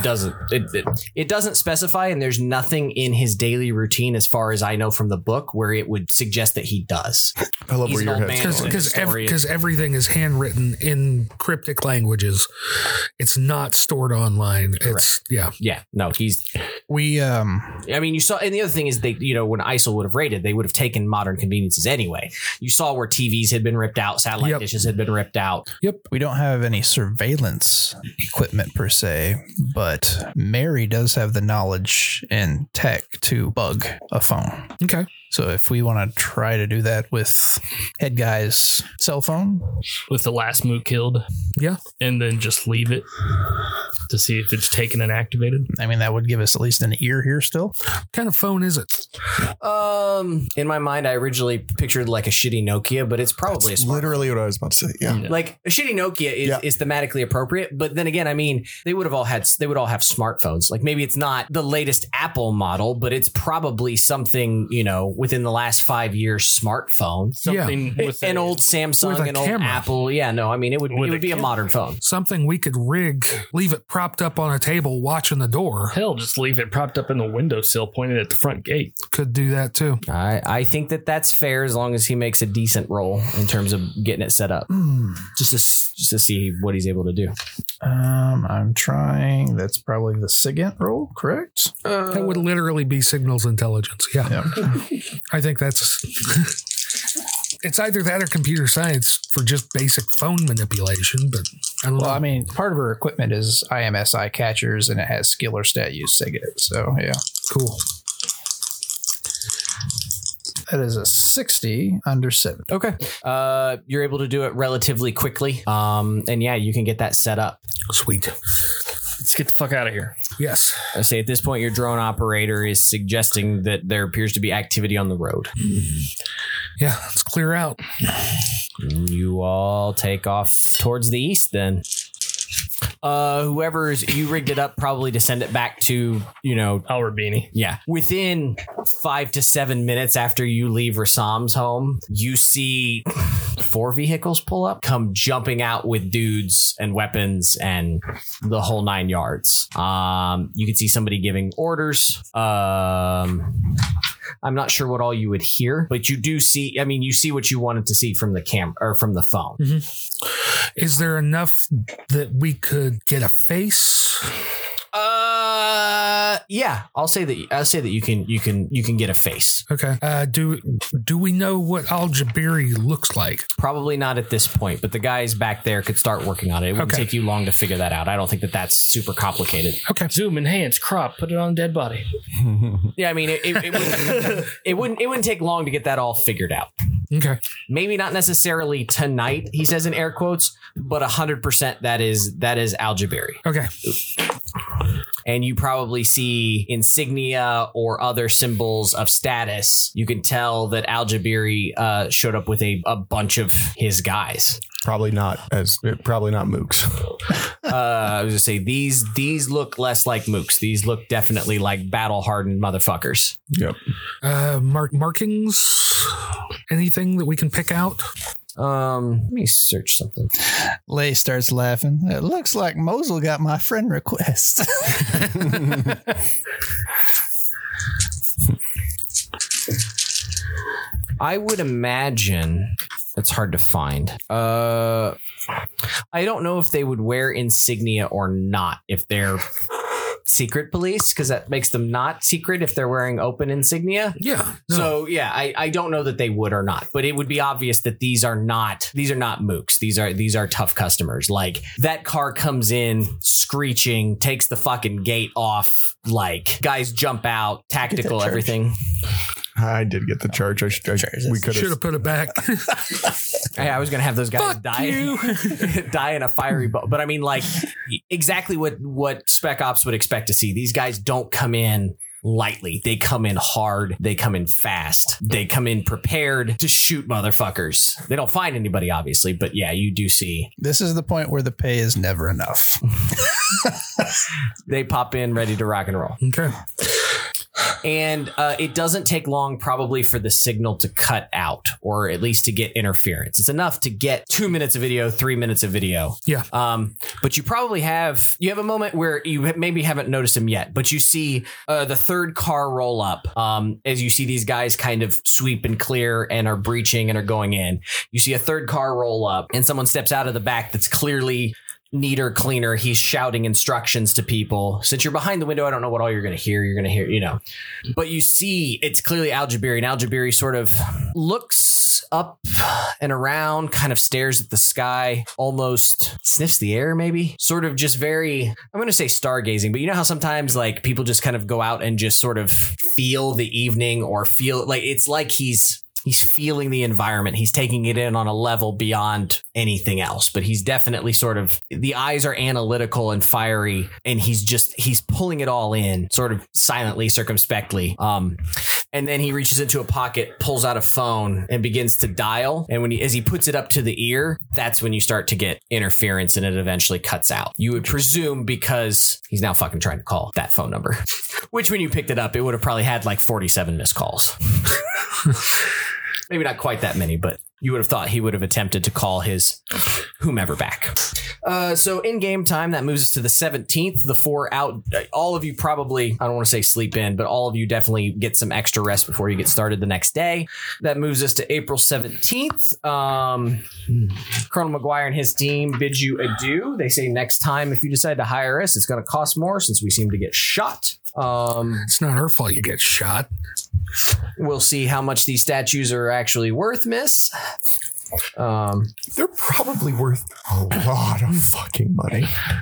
doesn't specify, and there's nothing in his daily routine, as far as I know from the book, where it would suggest that he does. I love He's where an your old head's man. going. Because everything is handwritten in cryptic languages. It's not stored online. It's yeah. Yeah, no, he's. We I mean, you saw, and the other thing is when ISIL would have raided, they would have taken modern conveniences anyway. You saw where TVs had been ripped out, satellite Yep. dishes had been ripped out. we don't have any surveillance equipment per se, but Mary does have the knowledge and tech to bug a phone. Okay. So if we want to try to do that with Head Guy's cell phone, With the last moot killed. Yeah. And then just leave it to see if it's taken and activated. I mean, that would give us at least an ear here still. What kind of phone is it? In my mind, I originally pictured like a shitty Nokia, but it's probably a smart. Literally what I was about to say. Yeah. Like a shitty Nokia is thematically appropriate, but then again, I mean, they would all have smartphones. Like maybe it's not the latest Apple model, but it's probably something, within the last 5 years smartphone. Something with An a- old Samsung, With a an old camera. Apple. Yeah, no, I mean it would With a be a camera. modern phone. Something we could rig, leave it propped up on a table watching the door. Hell, just leave it propped up in the windowsill pointed at the front gate. Could do that too. I think that's fair as long as he makes a decent roll in terms of getting it set up, just to see what he's able to do. I'm trying. That's probably the SIGINT roll, correct? That would literally be signals intelligence. Yeah. Yeah. I think that's it's either that or computer science for just basic phone manipulation, but I don't know. Well, I mean, part of her equipment is IMSI catchers, and it has skill or stat use SIGINT. So, yeah. Cool. That is a 60 under 7. Okay. You're able to do it relatively quickly. And yeah, you can get that set up. Sweet. Let's get the fuck out of here. Yes. I say at this point, your drone operator is suggesting that there appears to be activity on the road. Yeah, let's clear out. You all take off towards the east then. You rigged it up probably to send it back to, Albert yeah. Within 5 to 7 minutes after you leave Rassam's home, you see 4 vehicles pull up, come jumping out with dudes and weapons and the whole 9 yards. You can see somebody giving orders. I'm not sure what all you would hear, but you do see, you see what you wanted to see from the camera or from the phone. Is there enough that we could get a face? Yeah, I'll say that you can get a face. Okay. Do we know what Al Jabiri looks like? Probably not at this point, but the guys back there could start working on it. It wouldn't Okay. take you long to figure that out. I don't think that that's super complicated. Okay. Zoom, enhance, crop, put it on dead body. Yeah, it wouldn't take long to get that all figured out. Okay. Maybe not necessarily tonight, he says in air quotes, but 100% that is Al Jabiri. Okay. and you probably see insignia or other symbols of status, you can tell that Al-Jabiri showed up with a bunch of his guys. Probably not mooks. I was gonna say these look less like mooks. These look definitely like battle hardened motherfuckers. Yep. Markings? Anything that we can pick out? Let me search something. Lay starts laughing. It looks like Mosul got my friend request. I would imagine it's hard to find. I don't know if they would wear insignia or not if they're secret police, because that makes them not secret if they're wearing open insignia. Yeah. No. So yeah, I don't know that they would or not, but it would be obvious that these are not mooks. These are tough customers. Like that car comes in screeching, takes the fucking gate off, like guys jump out, tactical, everything. I did get the charge. We could Should have put it back. Hey, I was gonna have those guys Fuck die you. die in a fiery boat. But I mean, like exactly what Spec Ops would expect to see. These guys don't come in lightly. They come in hard. They come in fast. They come in prepared to shoot motherfuckers. They don't find anybody, obviously, but yeah, you do see. This is the point where the pay is never enough. They pop in ready to rock and roll. Okay. And it doesn't take long probably for the signal to cut out, or at least to get interference. It's enough to get 2 minutes of video, 3 minutes of video. Yeah. But you probably have a moment where you maybe haven't noticed him yet, but you see the third car roll up as you see these guys kind of sweep and clear and are breaching and are going in. You see a third car roll up and someone steps out of the back that's clearly neater, cleaner. He's shouting instructions to people. Since you're behind the window, I don't know what all you're going to hear. You're going to hear, but you see it's clearly Al-Jabiri, and Al-Jabiri sort of looks up and around, kind of stares at the sky, almost sniffs the air, maybe sort of just very, I'm going to say stargazing, but you know how sometimes like people just kind of go out and just sort of feel the evening or feel like it's like he's feeling the environment. He's taking it in on a level beyond anything else, but he's definitely sort of, the eyes are analytical and fiery, and he's pulling it all in sort of silently, circumspectly. And then he reaches into a pocket, pulls out a phone and begins to dial. And as he puts it up to the ear, that's when you start to get interference and it eventually cuts out. You would presume because he's now fucking trying to call that phone number, which when you picked it up, it would have probably had like 47 missed calls. Maybe not quite that many, but you would have thought he would have attempted to call his whomever back. So in game time, that moves us to the 17th. The 4 out. All of you probably, I don't want to say sleep in, but all of you definitely get some extra rest before you get started the next day. That moves us to April 17th. Colonel McGuire and his team bid you adieu. They say next time, if you decide to hire us, it's going to cost more since we seem to get shot. It's not our fault you get shot. We'll see how much these statues are actually worth, miss. They're probably worth a lot of fucking money.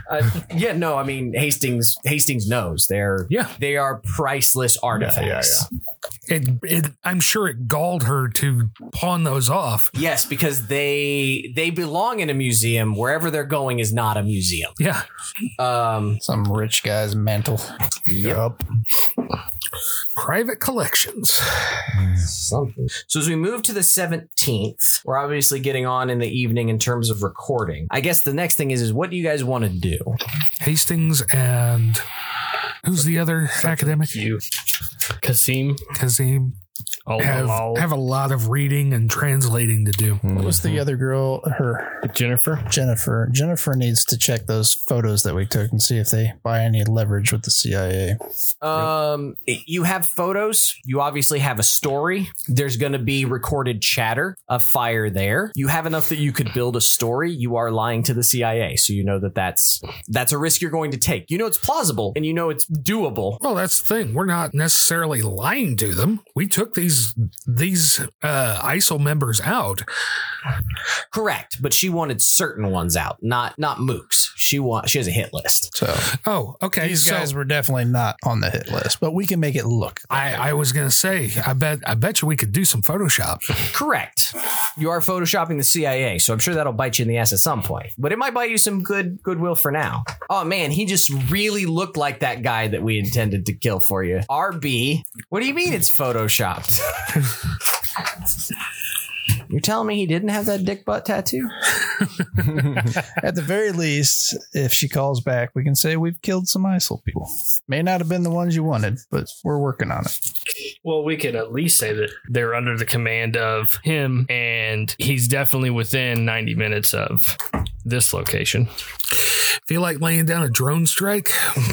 I mean, Hastings knows they are priceless artifacts. I'm sure it galled her to pawn those off. Yes, because they belong in a museum. Wherever they're going is not a museum. Yeah. Some rich guy's mantle. Yep. Private collections. Something. So as we move to the 17th, we're obviously getting on in the evening in terms of recording. I guess the next thing is what do you guys want to do? Hastings and who's the other academic? You. Kazim. Have a lot of reading and translating to do. What was the other girl? Jennifer. Jennifer needs to check those photos that we took and see if they buy any leverage with the CIA. You have photos. You obviously have a story. There's going to be recorded chatter of fire there. You have enough that you could build a story. You are lying to the CIA, so you know that's a risk you're going to take. You know it's plausible and you know it's doable. Well, that's the thing. We're not necessarily lying to them. We took these ISIL members out. Correct, but she wanted certain ones out, not mooks. she has a hit list. So Oh, okay. these so guys were definitely not on the hit list, but we can make it look. I was gonna say, I bet you we could do some Photoshop. Correct. You are photoshopping the CIA, so I'm sure that'll bite you in the ass at some point. But it might buy you some goodwill for now. Oh man, he just really looked like that guy that we intended to kill for you. RB, what do you mean it's photoshopped? You're telling me he didn't have that dick butt tattoo? At the very least, if she calls back, we can say we've killed some ISIL people. May not have been the ones you wanted, but we're working on it. Well, we can at least say that they're under the command of him, and he's definitely within 90 minutes of this location. Feel like laying down a drone strike?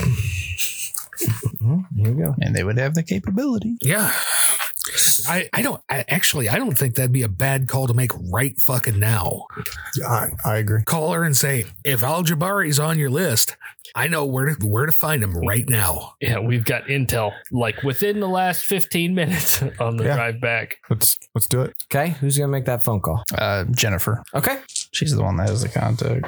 Here we go. And they would have the capability. Yeah. I don't think that'd be a bad call to make right fucking now. I agree. Call her and say, if Al-Jabari's on your list, I know where to find him right now. Yeah, we've got intel like within the last 15 minutes on the drive back. Let's do it. Okay, who's gonna make that phone call? Jennifer. Okay. She's the one that has the contact.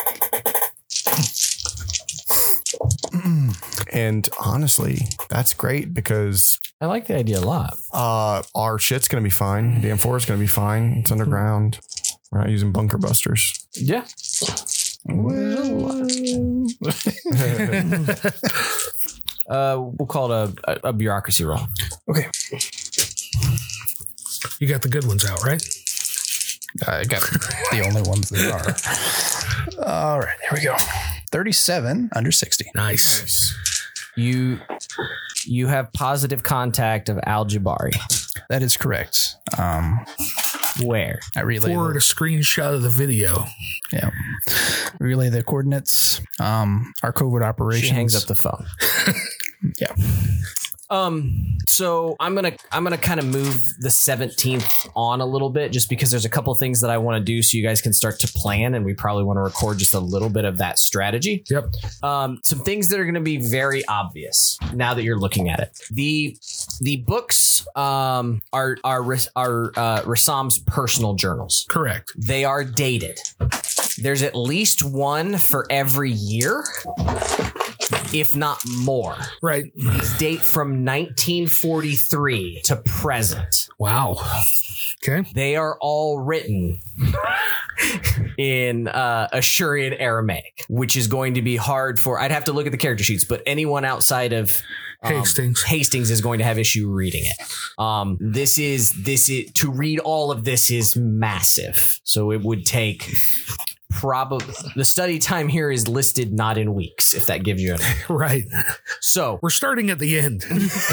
And honestly, that's great because I like the idea a lot. our shit's gonna be fine. The M4 is gonna be fine. It's underground. We're not using bunker busters. Yeah. We'll call it a bureaucracy roll. Okay. You got the good ones out, right? I got the only ones that are. All right, here we go. 37 under 60. Nice. You have positive contact of Al-Jabari. That is correct. Where? I relay Forward a screenshot of the video. yeah. Relay the coordinates. Our covert operations. She hangs up the phone. Yeah. So I'm gonna kind of move the 17th on a little bit, just because there's a couple things that I want to do, so you guys can start to plan, and we probably want to record just a little bit of that strategy. Yep. Some things that are going to be very obvious now that you're looking at it. The books are Rassam's personal journals. Correct. They are dated. There's at least one for every year, if not more. Right. These date from 1943 to present. Wow. Okay. They are all written in Ashurian Aramaic, which is going to be hard for. I'd have to look at the character sheets, but anyone outside of Hastings is going to have issue reading it. This is to read all of this is massive, so it would take. Probably the study time here is listed not in weeks, if that gives you an idea. Right. So we're starting at the end.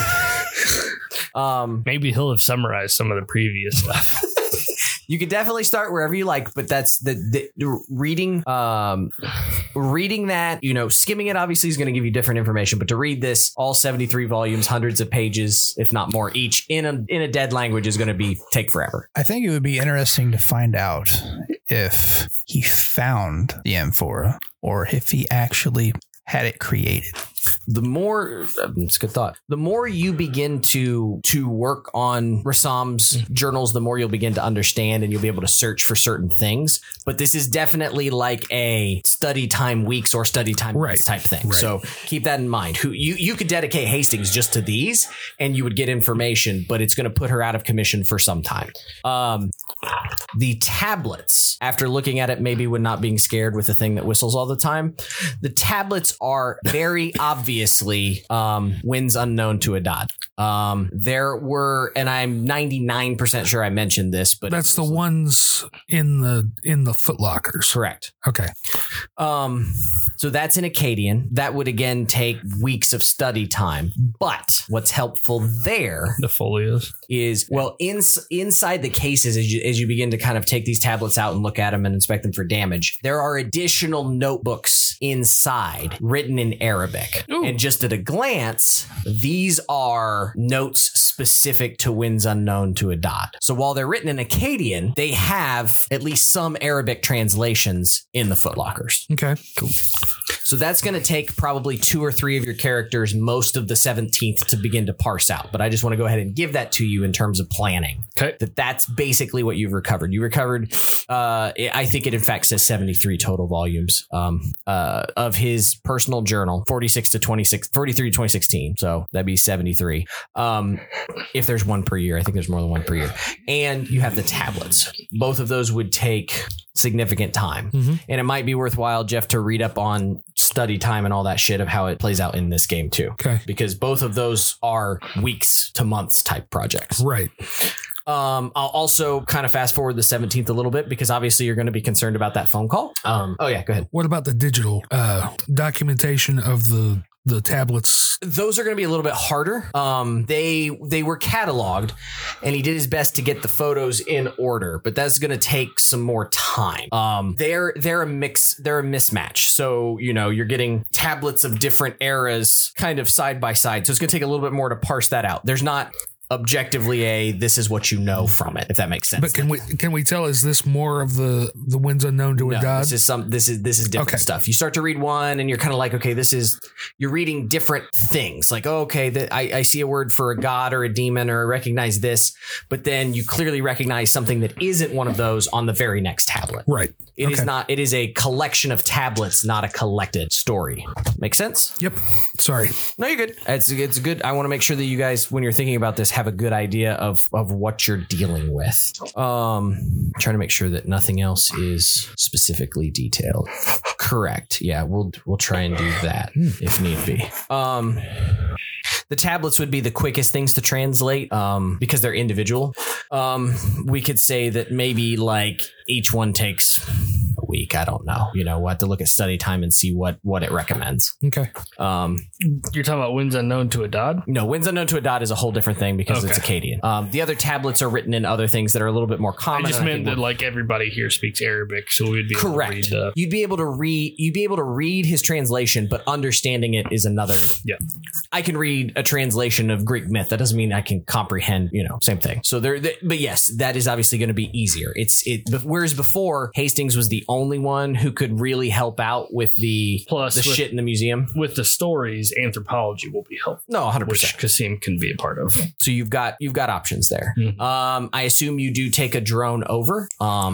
Maybe he'll have summarized some of the previous stuff. you could definitely start wherever you like, but that's the reading that, skimming it obviously is going to give you different information, but to read this, all 73 volumes, hundreds of pages, if not more each in a dead language is going to take forever. I think it would be interesting to find out if he found the amphora or if he actually had it created. The more, it's a good thought. The more you begin to work on Rassam's journals, the more you'll begin to understand, and you'll be able to search for certain things. But this is definitely like a study time weeks or study time months type thing. Right. So keep that in mind. You could dedicate Hastings just to these, and you would get information, but it's going to put her out of commission for some time. The tablets, after looking at it, maybe when not being scared with the thing that whistles all the time, the tablets are very obviously winds unknown to Adad. There were, and I'm 99% sure I mentioned this, but that's the ones in the footlockers. Correct. Okay. So that's an Akkadian. That would again take weeks of study time. But what's helpful there, the folios, is inside the cases, as you begin to kind of take these tablets out and look at them and inspect them for damage, there are additional notebooks inside written in Arabic. Ooh. And just at a glance, these are notes specific to winds unknown to Adad. So while they're written in Akkadian, they have at least some Arabic translations in the footlockers. Okay, cool. So that's going to take probably 2 or 3 of your characters most of the 17th to begin to parse out. But I just want to go ahead and give that to you in terms of planning. Okay. That's basically what you've recovered. You recovered, I think it in fact says 73 total volumes of his personal journal, 43 to 2016. So that'd be 73. If there's one per year, I think there's more than one per year. And you have the tablets. Both of those would take significant time. And it might be worthwhile, Jeff, to read up on study time and all that shit of how it plays out in this game too. Okay. Because both of those are weeks to months type projects. Right. I'll also kind of fast forward the 17th a little bit because obviously you're going to be concerned about that phone call. Oh yeah, go ahead. What about the digital documentation of the tablets? Those are going to be a little bit harder. They were cataloged, and he did his best to get the photos in order, but that's going to take some more time. They're a mismatch. So, you know, you're getting tablets of different eras kind of side by side. So it's going to take a little bit more to parse that out. There's not objectively this is what you know from it, if that makes sense. But can we tell, is this more of the winds unknown to a god? This is different stuff. You start to read one and you're kind of like, okay, you're reading different things. Like, oh, okay, I see a word for a god or a demon, or I recognize this, but then you clearly recognize something that isn't one of those on the very next tablet. Right. It is not. It is a collection of tablets, not a collected story. Make sense? Yep. Sorry. No, you're good. It's good. I want to make sure that you guys, when you're thinking about this, have a good idea of what you're dealing with. Trying to make sure that nothing else is specifically detailed. Correct. Yeah, we'll try and do that if need be. The tablets would be the quickest things to translate because they're individual. We could say that maybe like each one takes a week. I don't know. You know, we'll have to look at study time and see what it recommends. Okay. You're talking about Winds Unknown to a Dod? No, Winds Unknown to a Dot is a whole different thing because it's Akkadian. The other tablets are written in other things that are a little bit more common. I just meant that like everybody here speaks Arabic, so we'd be correct. Able to read, you'd be able to read his translation, but understanding it is another. Yeah. I can read a translation of Greek myth. That doesn't mean I can comprehend, same thing. So but yes, that is obviously going to be easier. Whereas before, Hastings was the only one who could really help out with the shit in the museum. With the stories, anthropology will be helpful. No, 100%. Which Kasim can be a part of. So you've got options there. Mm-hmm. I assume you do take a drone over.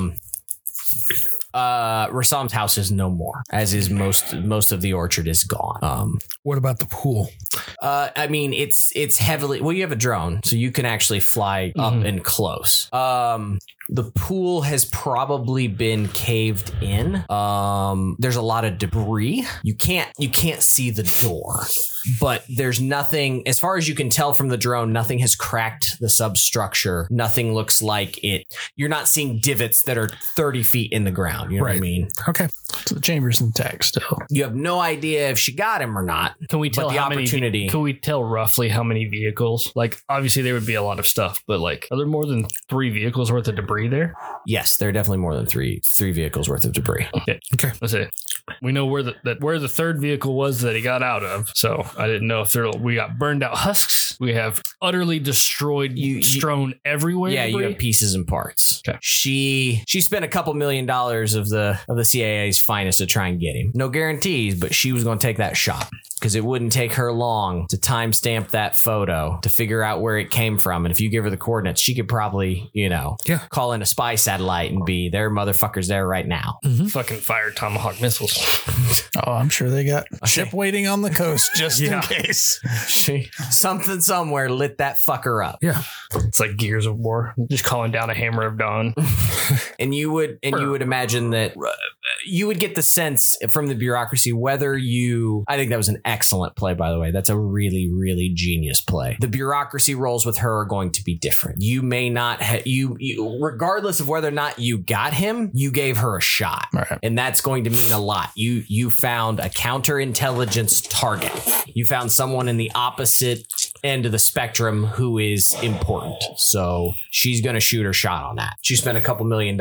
Rassam's house is no more, as is most of the orchard is gone. What about the pool? I mean, it's heavily. Well, you have a drone, so you can actually fly up and close. The pool has probably been caved in. There's a lot of debris. You can't see the door, but there's nothing, as far as you can tell from the drone, nothing has cracked the substructure. Nothing looks like it. You're not seeing divots that are 30 feet in the ground. You know what I mean? Okay. So the chamber's intact still. You have no idea if she got him or not. Can we tell Can we tell roughly how many vehicles? Like, obviously there would be a lot of stuff, but like, are there more than 3 vehicles worth of debris there? Yes, there are definitely more than three vehicles worth of debris. Okay. Let's see. We know where the third vehicle was that he got out of. So I didn't know if we got burned out husks. We have utterly destroyed, strewn everywhere. Yeah, debris. you have pieces and parts. Okay. She spent a couple $1 million of the CIA's finest to try and get him. No guarantees, but she was going to take that shot. Because it wouldn't take her long to timestamp that photo to figure out where it came from. And if you give her the coordinates, she could probably, call in a spy satellite and be there motherfuckers there right now. Fucking fire Tomahawk missiles. Oh, I'm sure they got a ship waiting on the coast just in case. Something somewhere lit that fucker up. Yeah. It's like Gears of War, just calling down a hammer of dawn. And you would imagine that you would get the sense from the bureaucracy whether I think that was an excellent play, by the way. That's a really, really genius play. The bureaucracy roles with her are going to be different. You may not regardless of whether or not you got him, you gave her a shot. Right. And that's going to mean a lot. You found a counterintelligence target. You found someone in the opposite end of the spectrum who is important. So she's going to shoot her shot on that. She spent a couple $1 million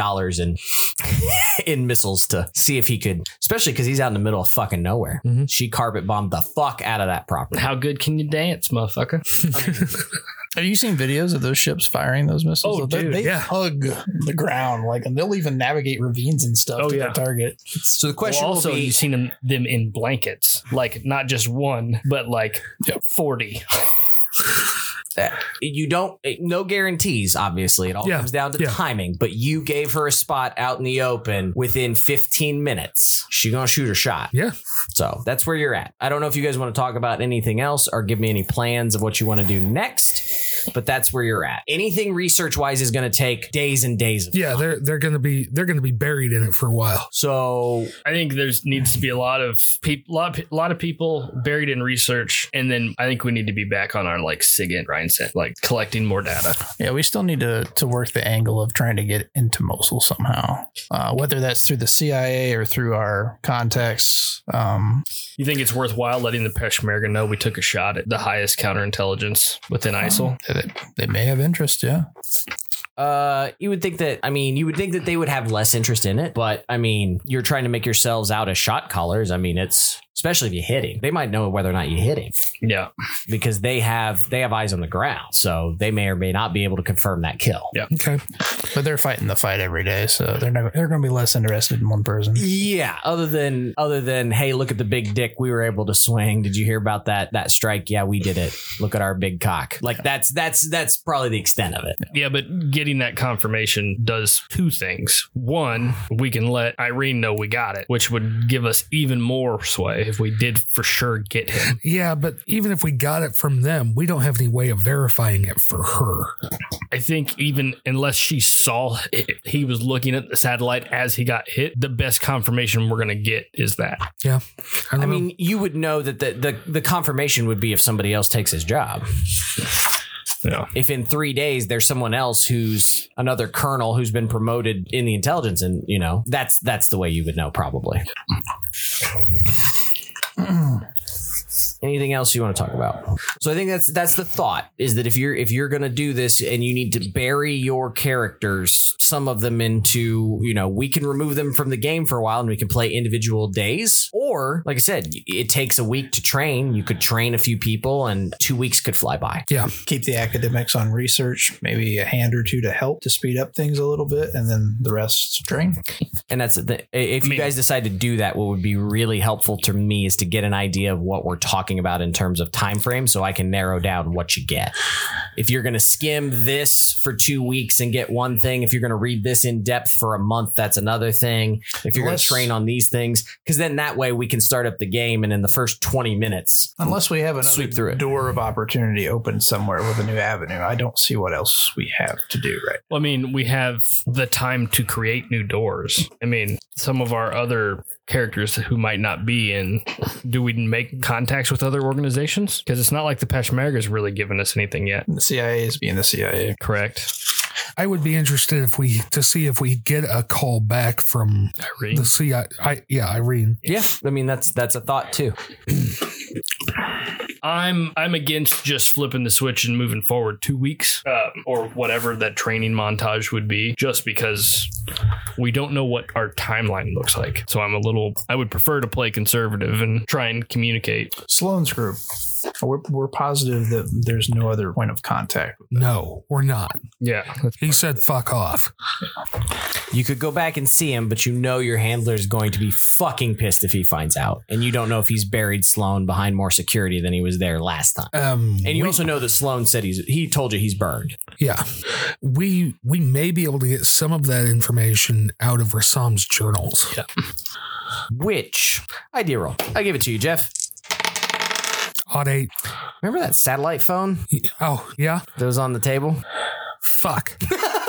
in missiles to see if he could, especially because he's out in the middle of fucking nowhere. She carpet bombed the fuck out of that property. How good can you dance, motherfucker? Have you seen videos of those ships firing those missiles? Oh, they dude, yeah. hug the ground, like, and they'll even navigate ravines and stuff to their target. So the question Well, also, will be, you've seen them in blankets, like not just one, but like 40. you don't, no guarantees, obviously. It all comes down to timing, but you gave her a spot out in the open within 15 minutes. She gonna shoot her shot. Yeah. So that's where you're at. I don't know if you guys want to talk about anything else or give me any plans of what you want to do next, but that's where you're at. Anything research wise is going to take days and days of time. they're going to be buried in it for a while. So I think there's needs to be a lot of people buried in research, and then I think we need to be back on our like SIGINT mindset, like collecting more data. Yeah, we still need to work the angle of trying to get into Mosul somehow, whether that's through the CIA or through our contacts. You think it's worthwhile letting the Peshmerga know we took a shot at the highest counterintelligence within ISIL? They may have interest, yeah. You would think that they would have less interest in it, but I mean, you're trying to make yourselves out as shot callers. I mean, it's especially if you hit him. They might know whether or not you hit him. Yeah. Because they have eyes on the ground. So they may or may not be able to confirm that kill. Yeah. Okay. But they're fighting the fight every day, so they're going to be less interested in one person. Yeah. Other than, hey, look at the big dick we were able to swing. Did you hear about that strike? Yeah, we did it. Look at our big cock. Like that's probably the extent of it. Yeah, but getting that confirmation does two things. One, we can let Irene know we got it, which would give us even more sway if we did for sure get him. Yeah, but even if we got it from them, we don't have any way of verifying it for her. I think even unless she saw he was looking at the satellite as he got hit, the best confirmation we're going to get is that. Yeah. I mean, you would know that the confirmation would be if somebody else takes his job. Yeah. If in 3 days there's someone else who's another colonel who's been promoted in the intelligence, and that's the way you would know probably. Anything else you want to talk about? So I think that's the thought, is that if you're going to do this and you need to bury your characters, some of them into, we can remove them from the game for a while and we can play individual days. Or like I said, it takes a week to train. You could train a few people and 2 weeks could fly by. Yeah. Keep the academics on research, maybe a hand or two to help to speed up things a little bit, and then the rest train. And that's if you guys decide to do that, what would be really helpful to me is to get an idea of what we're talking about in terms of time frame, so I can narrow down what you get. If you're going to skim this for 2 weeks and get one thing, if you're going to read this in depth for a month, that's another thing. If you're going to train on these things, because then that way we can start up the game and in the first 20 minutes, unless we have sweep another through it. door of opportunity open somewhere with a new avenue, I don't see what else we have to do right. Well, I mean, we have the time to create new doors. I mean, some of our other characters who might not be in, do we make contacts with other organizations? Because it's not like the Peshmerga is really giving us anything yet. The CIA is being the CIA. Correct. I would be interested to see if we get a call back from Irene. the CIA. Irene. Yeah, I mean that's a thought too. I'm against just flipping the switch and moving forward 2 weeks or whatever that training montage would be, just because we don't know what our timeline looks like. So I would prefer to play conservative and try and communicate. Sloan's group. We're positive that there's no other point of contact with them. No, we're not. Yeah. He said fuck off. You could go back and see him, but your handler is going to be fucking pissed if he finds out. And you don't know if he's buried Sloan behind more security than he was there last time. And you also know that Sloan said he told you he's burned. Yeah. We may be able to get some of that information out of Rassam's journals. Yeah. Which, idea roll. I give it to you, Jeff. Odd 8. Remember that satellite phone Oh, yeah? that was on the table? Fuck.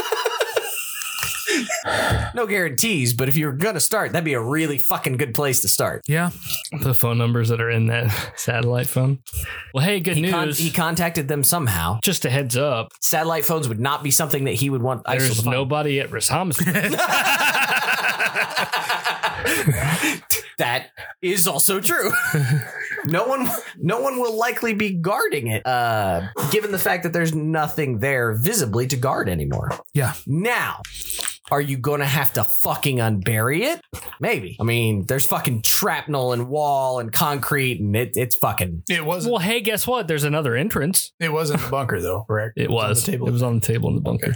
No guarantees, but if you were going to start, that'd be a really fucking good place to start. Yeah. The phone numbers that are in that satellite phone. Well, hey, good news. He contacted them somehow. Just a heads up. Satellite phones would not be something that he would want ISIL to There's find. nobody at Rassam's. That is also true. No one will likely be guarding it, given the fact that there's nothing there visibly to guard anymore. Yeah. Now, Are you going to have to fucking unbury it? Maybe. I mean, there's fucking shrapnel and wall and concrete, and it's fucking... It wasn't. Well, hey, guess what? There's another entrance. It wasn't the bunker, though, correct? It was. on the table. It was on the table in the bunker.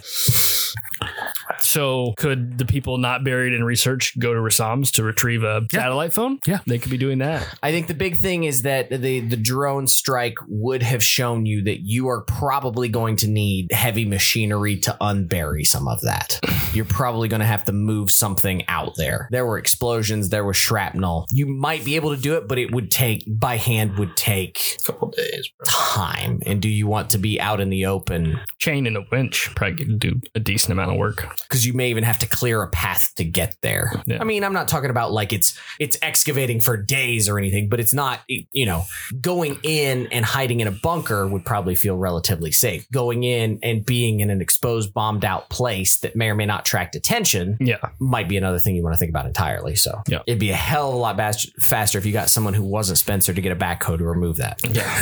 So could the people not buried in research go to Rasam's to retrieve a satellite phone? Yeah. They could be doing that. I think the big thing is that the drone strike would have shown you that you are probably going to need heavy machinery to unbury some of that. You're probably going to have to move something out there. There were explosions. There was shrapnel. You might be able to do it, but it would take, by hand, would take A couple days. time. And do you want to be out in the open? Chain and a winch probably could do a decent amount of work. Because you may even have to clear a path to get there. Yeah. I mean, I'm not talking about like it's excavating for days or anything, but it's not, you know, going in and hiding in a bunker would probably feel relatively safe. Going in and being in an exposed, bombed out place that may or may not attract attention Yeah. might be another thing you want to think about entirely. So Yeah. it'd be a hell of a lot faster if you got someone who wasn't Spencer to get a backhoe to remove that.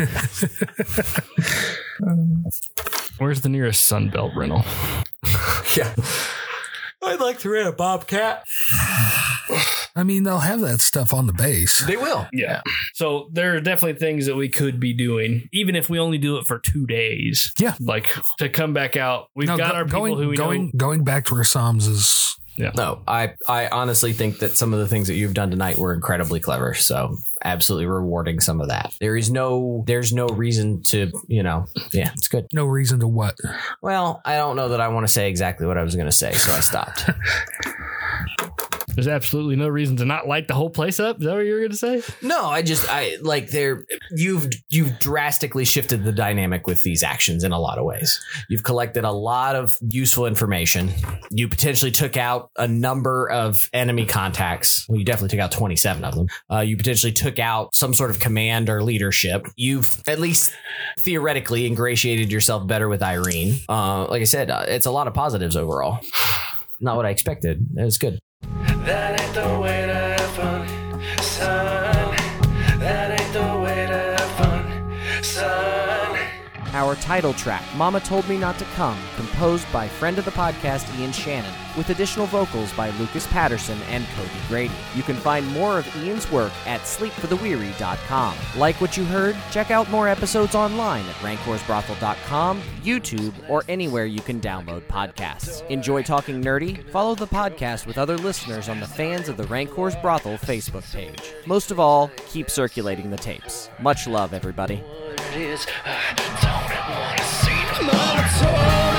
Where's the nearest Sunbelt rental? Yeah. I'd like to rent a Bobcat. I mean, they'll have that stuff on the base. They will. Yeah. So there are definitely things that we could be doing, even if we only do it for 2 days. Yeah. Like to come back out. We've got our people who we know. Going back to Rasam's is... No, I honestly think that some of the things that you've done tonight were incredibly clever. So absolutely rewarding some of that. There's no reason to, it's good. No reason to what? Well, I don't know that I want to say exactly what I was going to say, so I stopped. There's absolutely no reason to not light the whole place up. Is that what you were going to say? No, you've drastically shifted the dynamic with these actions in a lot of ways. You've collected a lot of useful information. You potentially took out a number of enemy contacts. Well, you definitely took out 27 of them. You potentially took out some sort of command or leadership. You've at least theoretically ingratiated yourself better with Irene. Like I said, it's a lot of positives overall. Not what I expected. It was good. That ain't the way to have fun, son. That ain't the way to have fun, son. Our title track, Mama Told Me Not to Come, composed by friend of the podcast Ian Shannon, with additional vocals by Lucas Patterson and Cody Grady. You can find more of Ian's work at sleepfortheweary.com. Like what you heard? Check out more episodes online at rancorsbrothel.com, YouTube, or anywhere you can download podcasts. Enjoy talking nerdy? Follow the podcast with other listeners on the Fans of the Rancors Brothel Facebook page. Most of all, keep circulating the tapes. Much love, everybody. It is, I don't want to see Mama told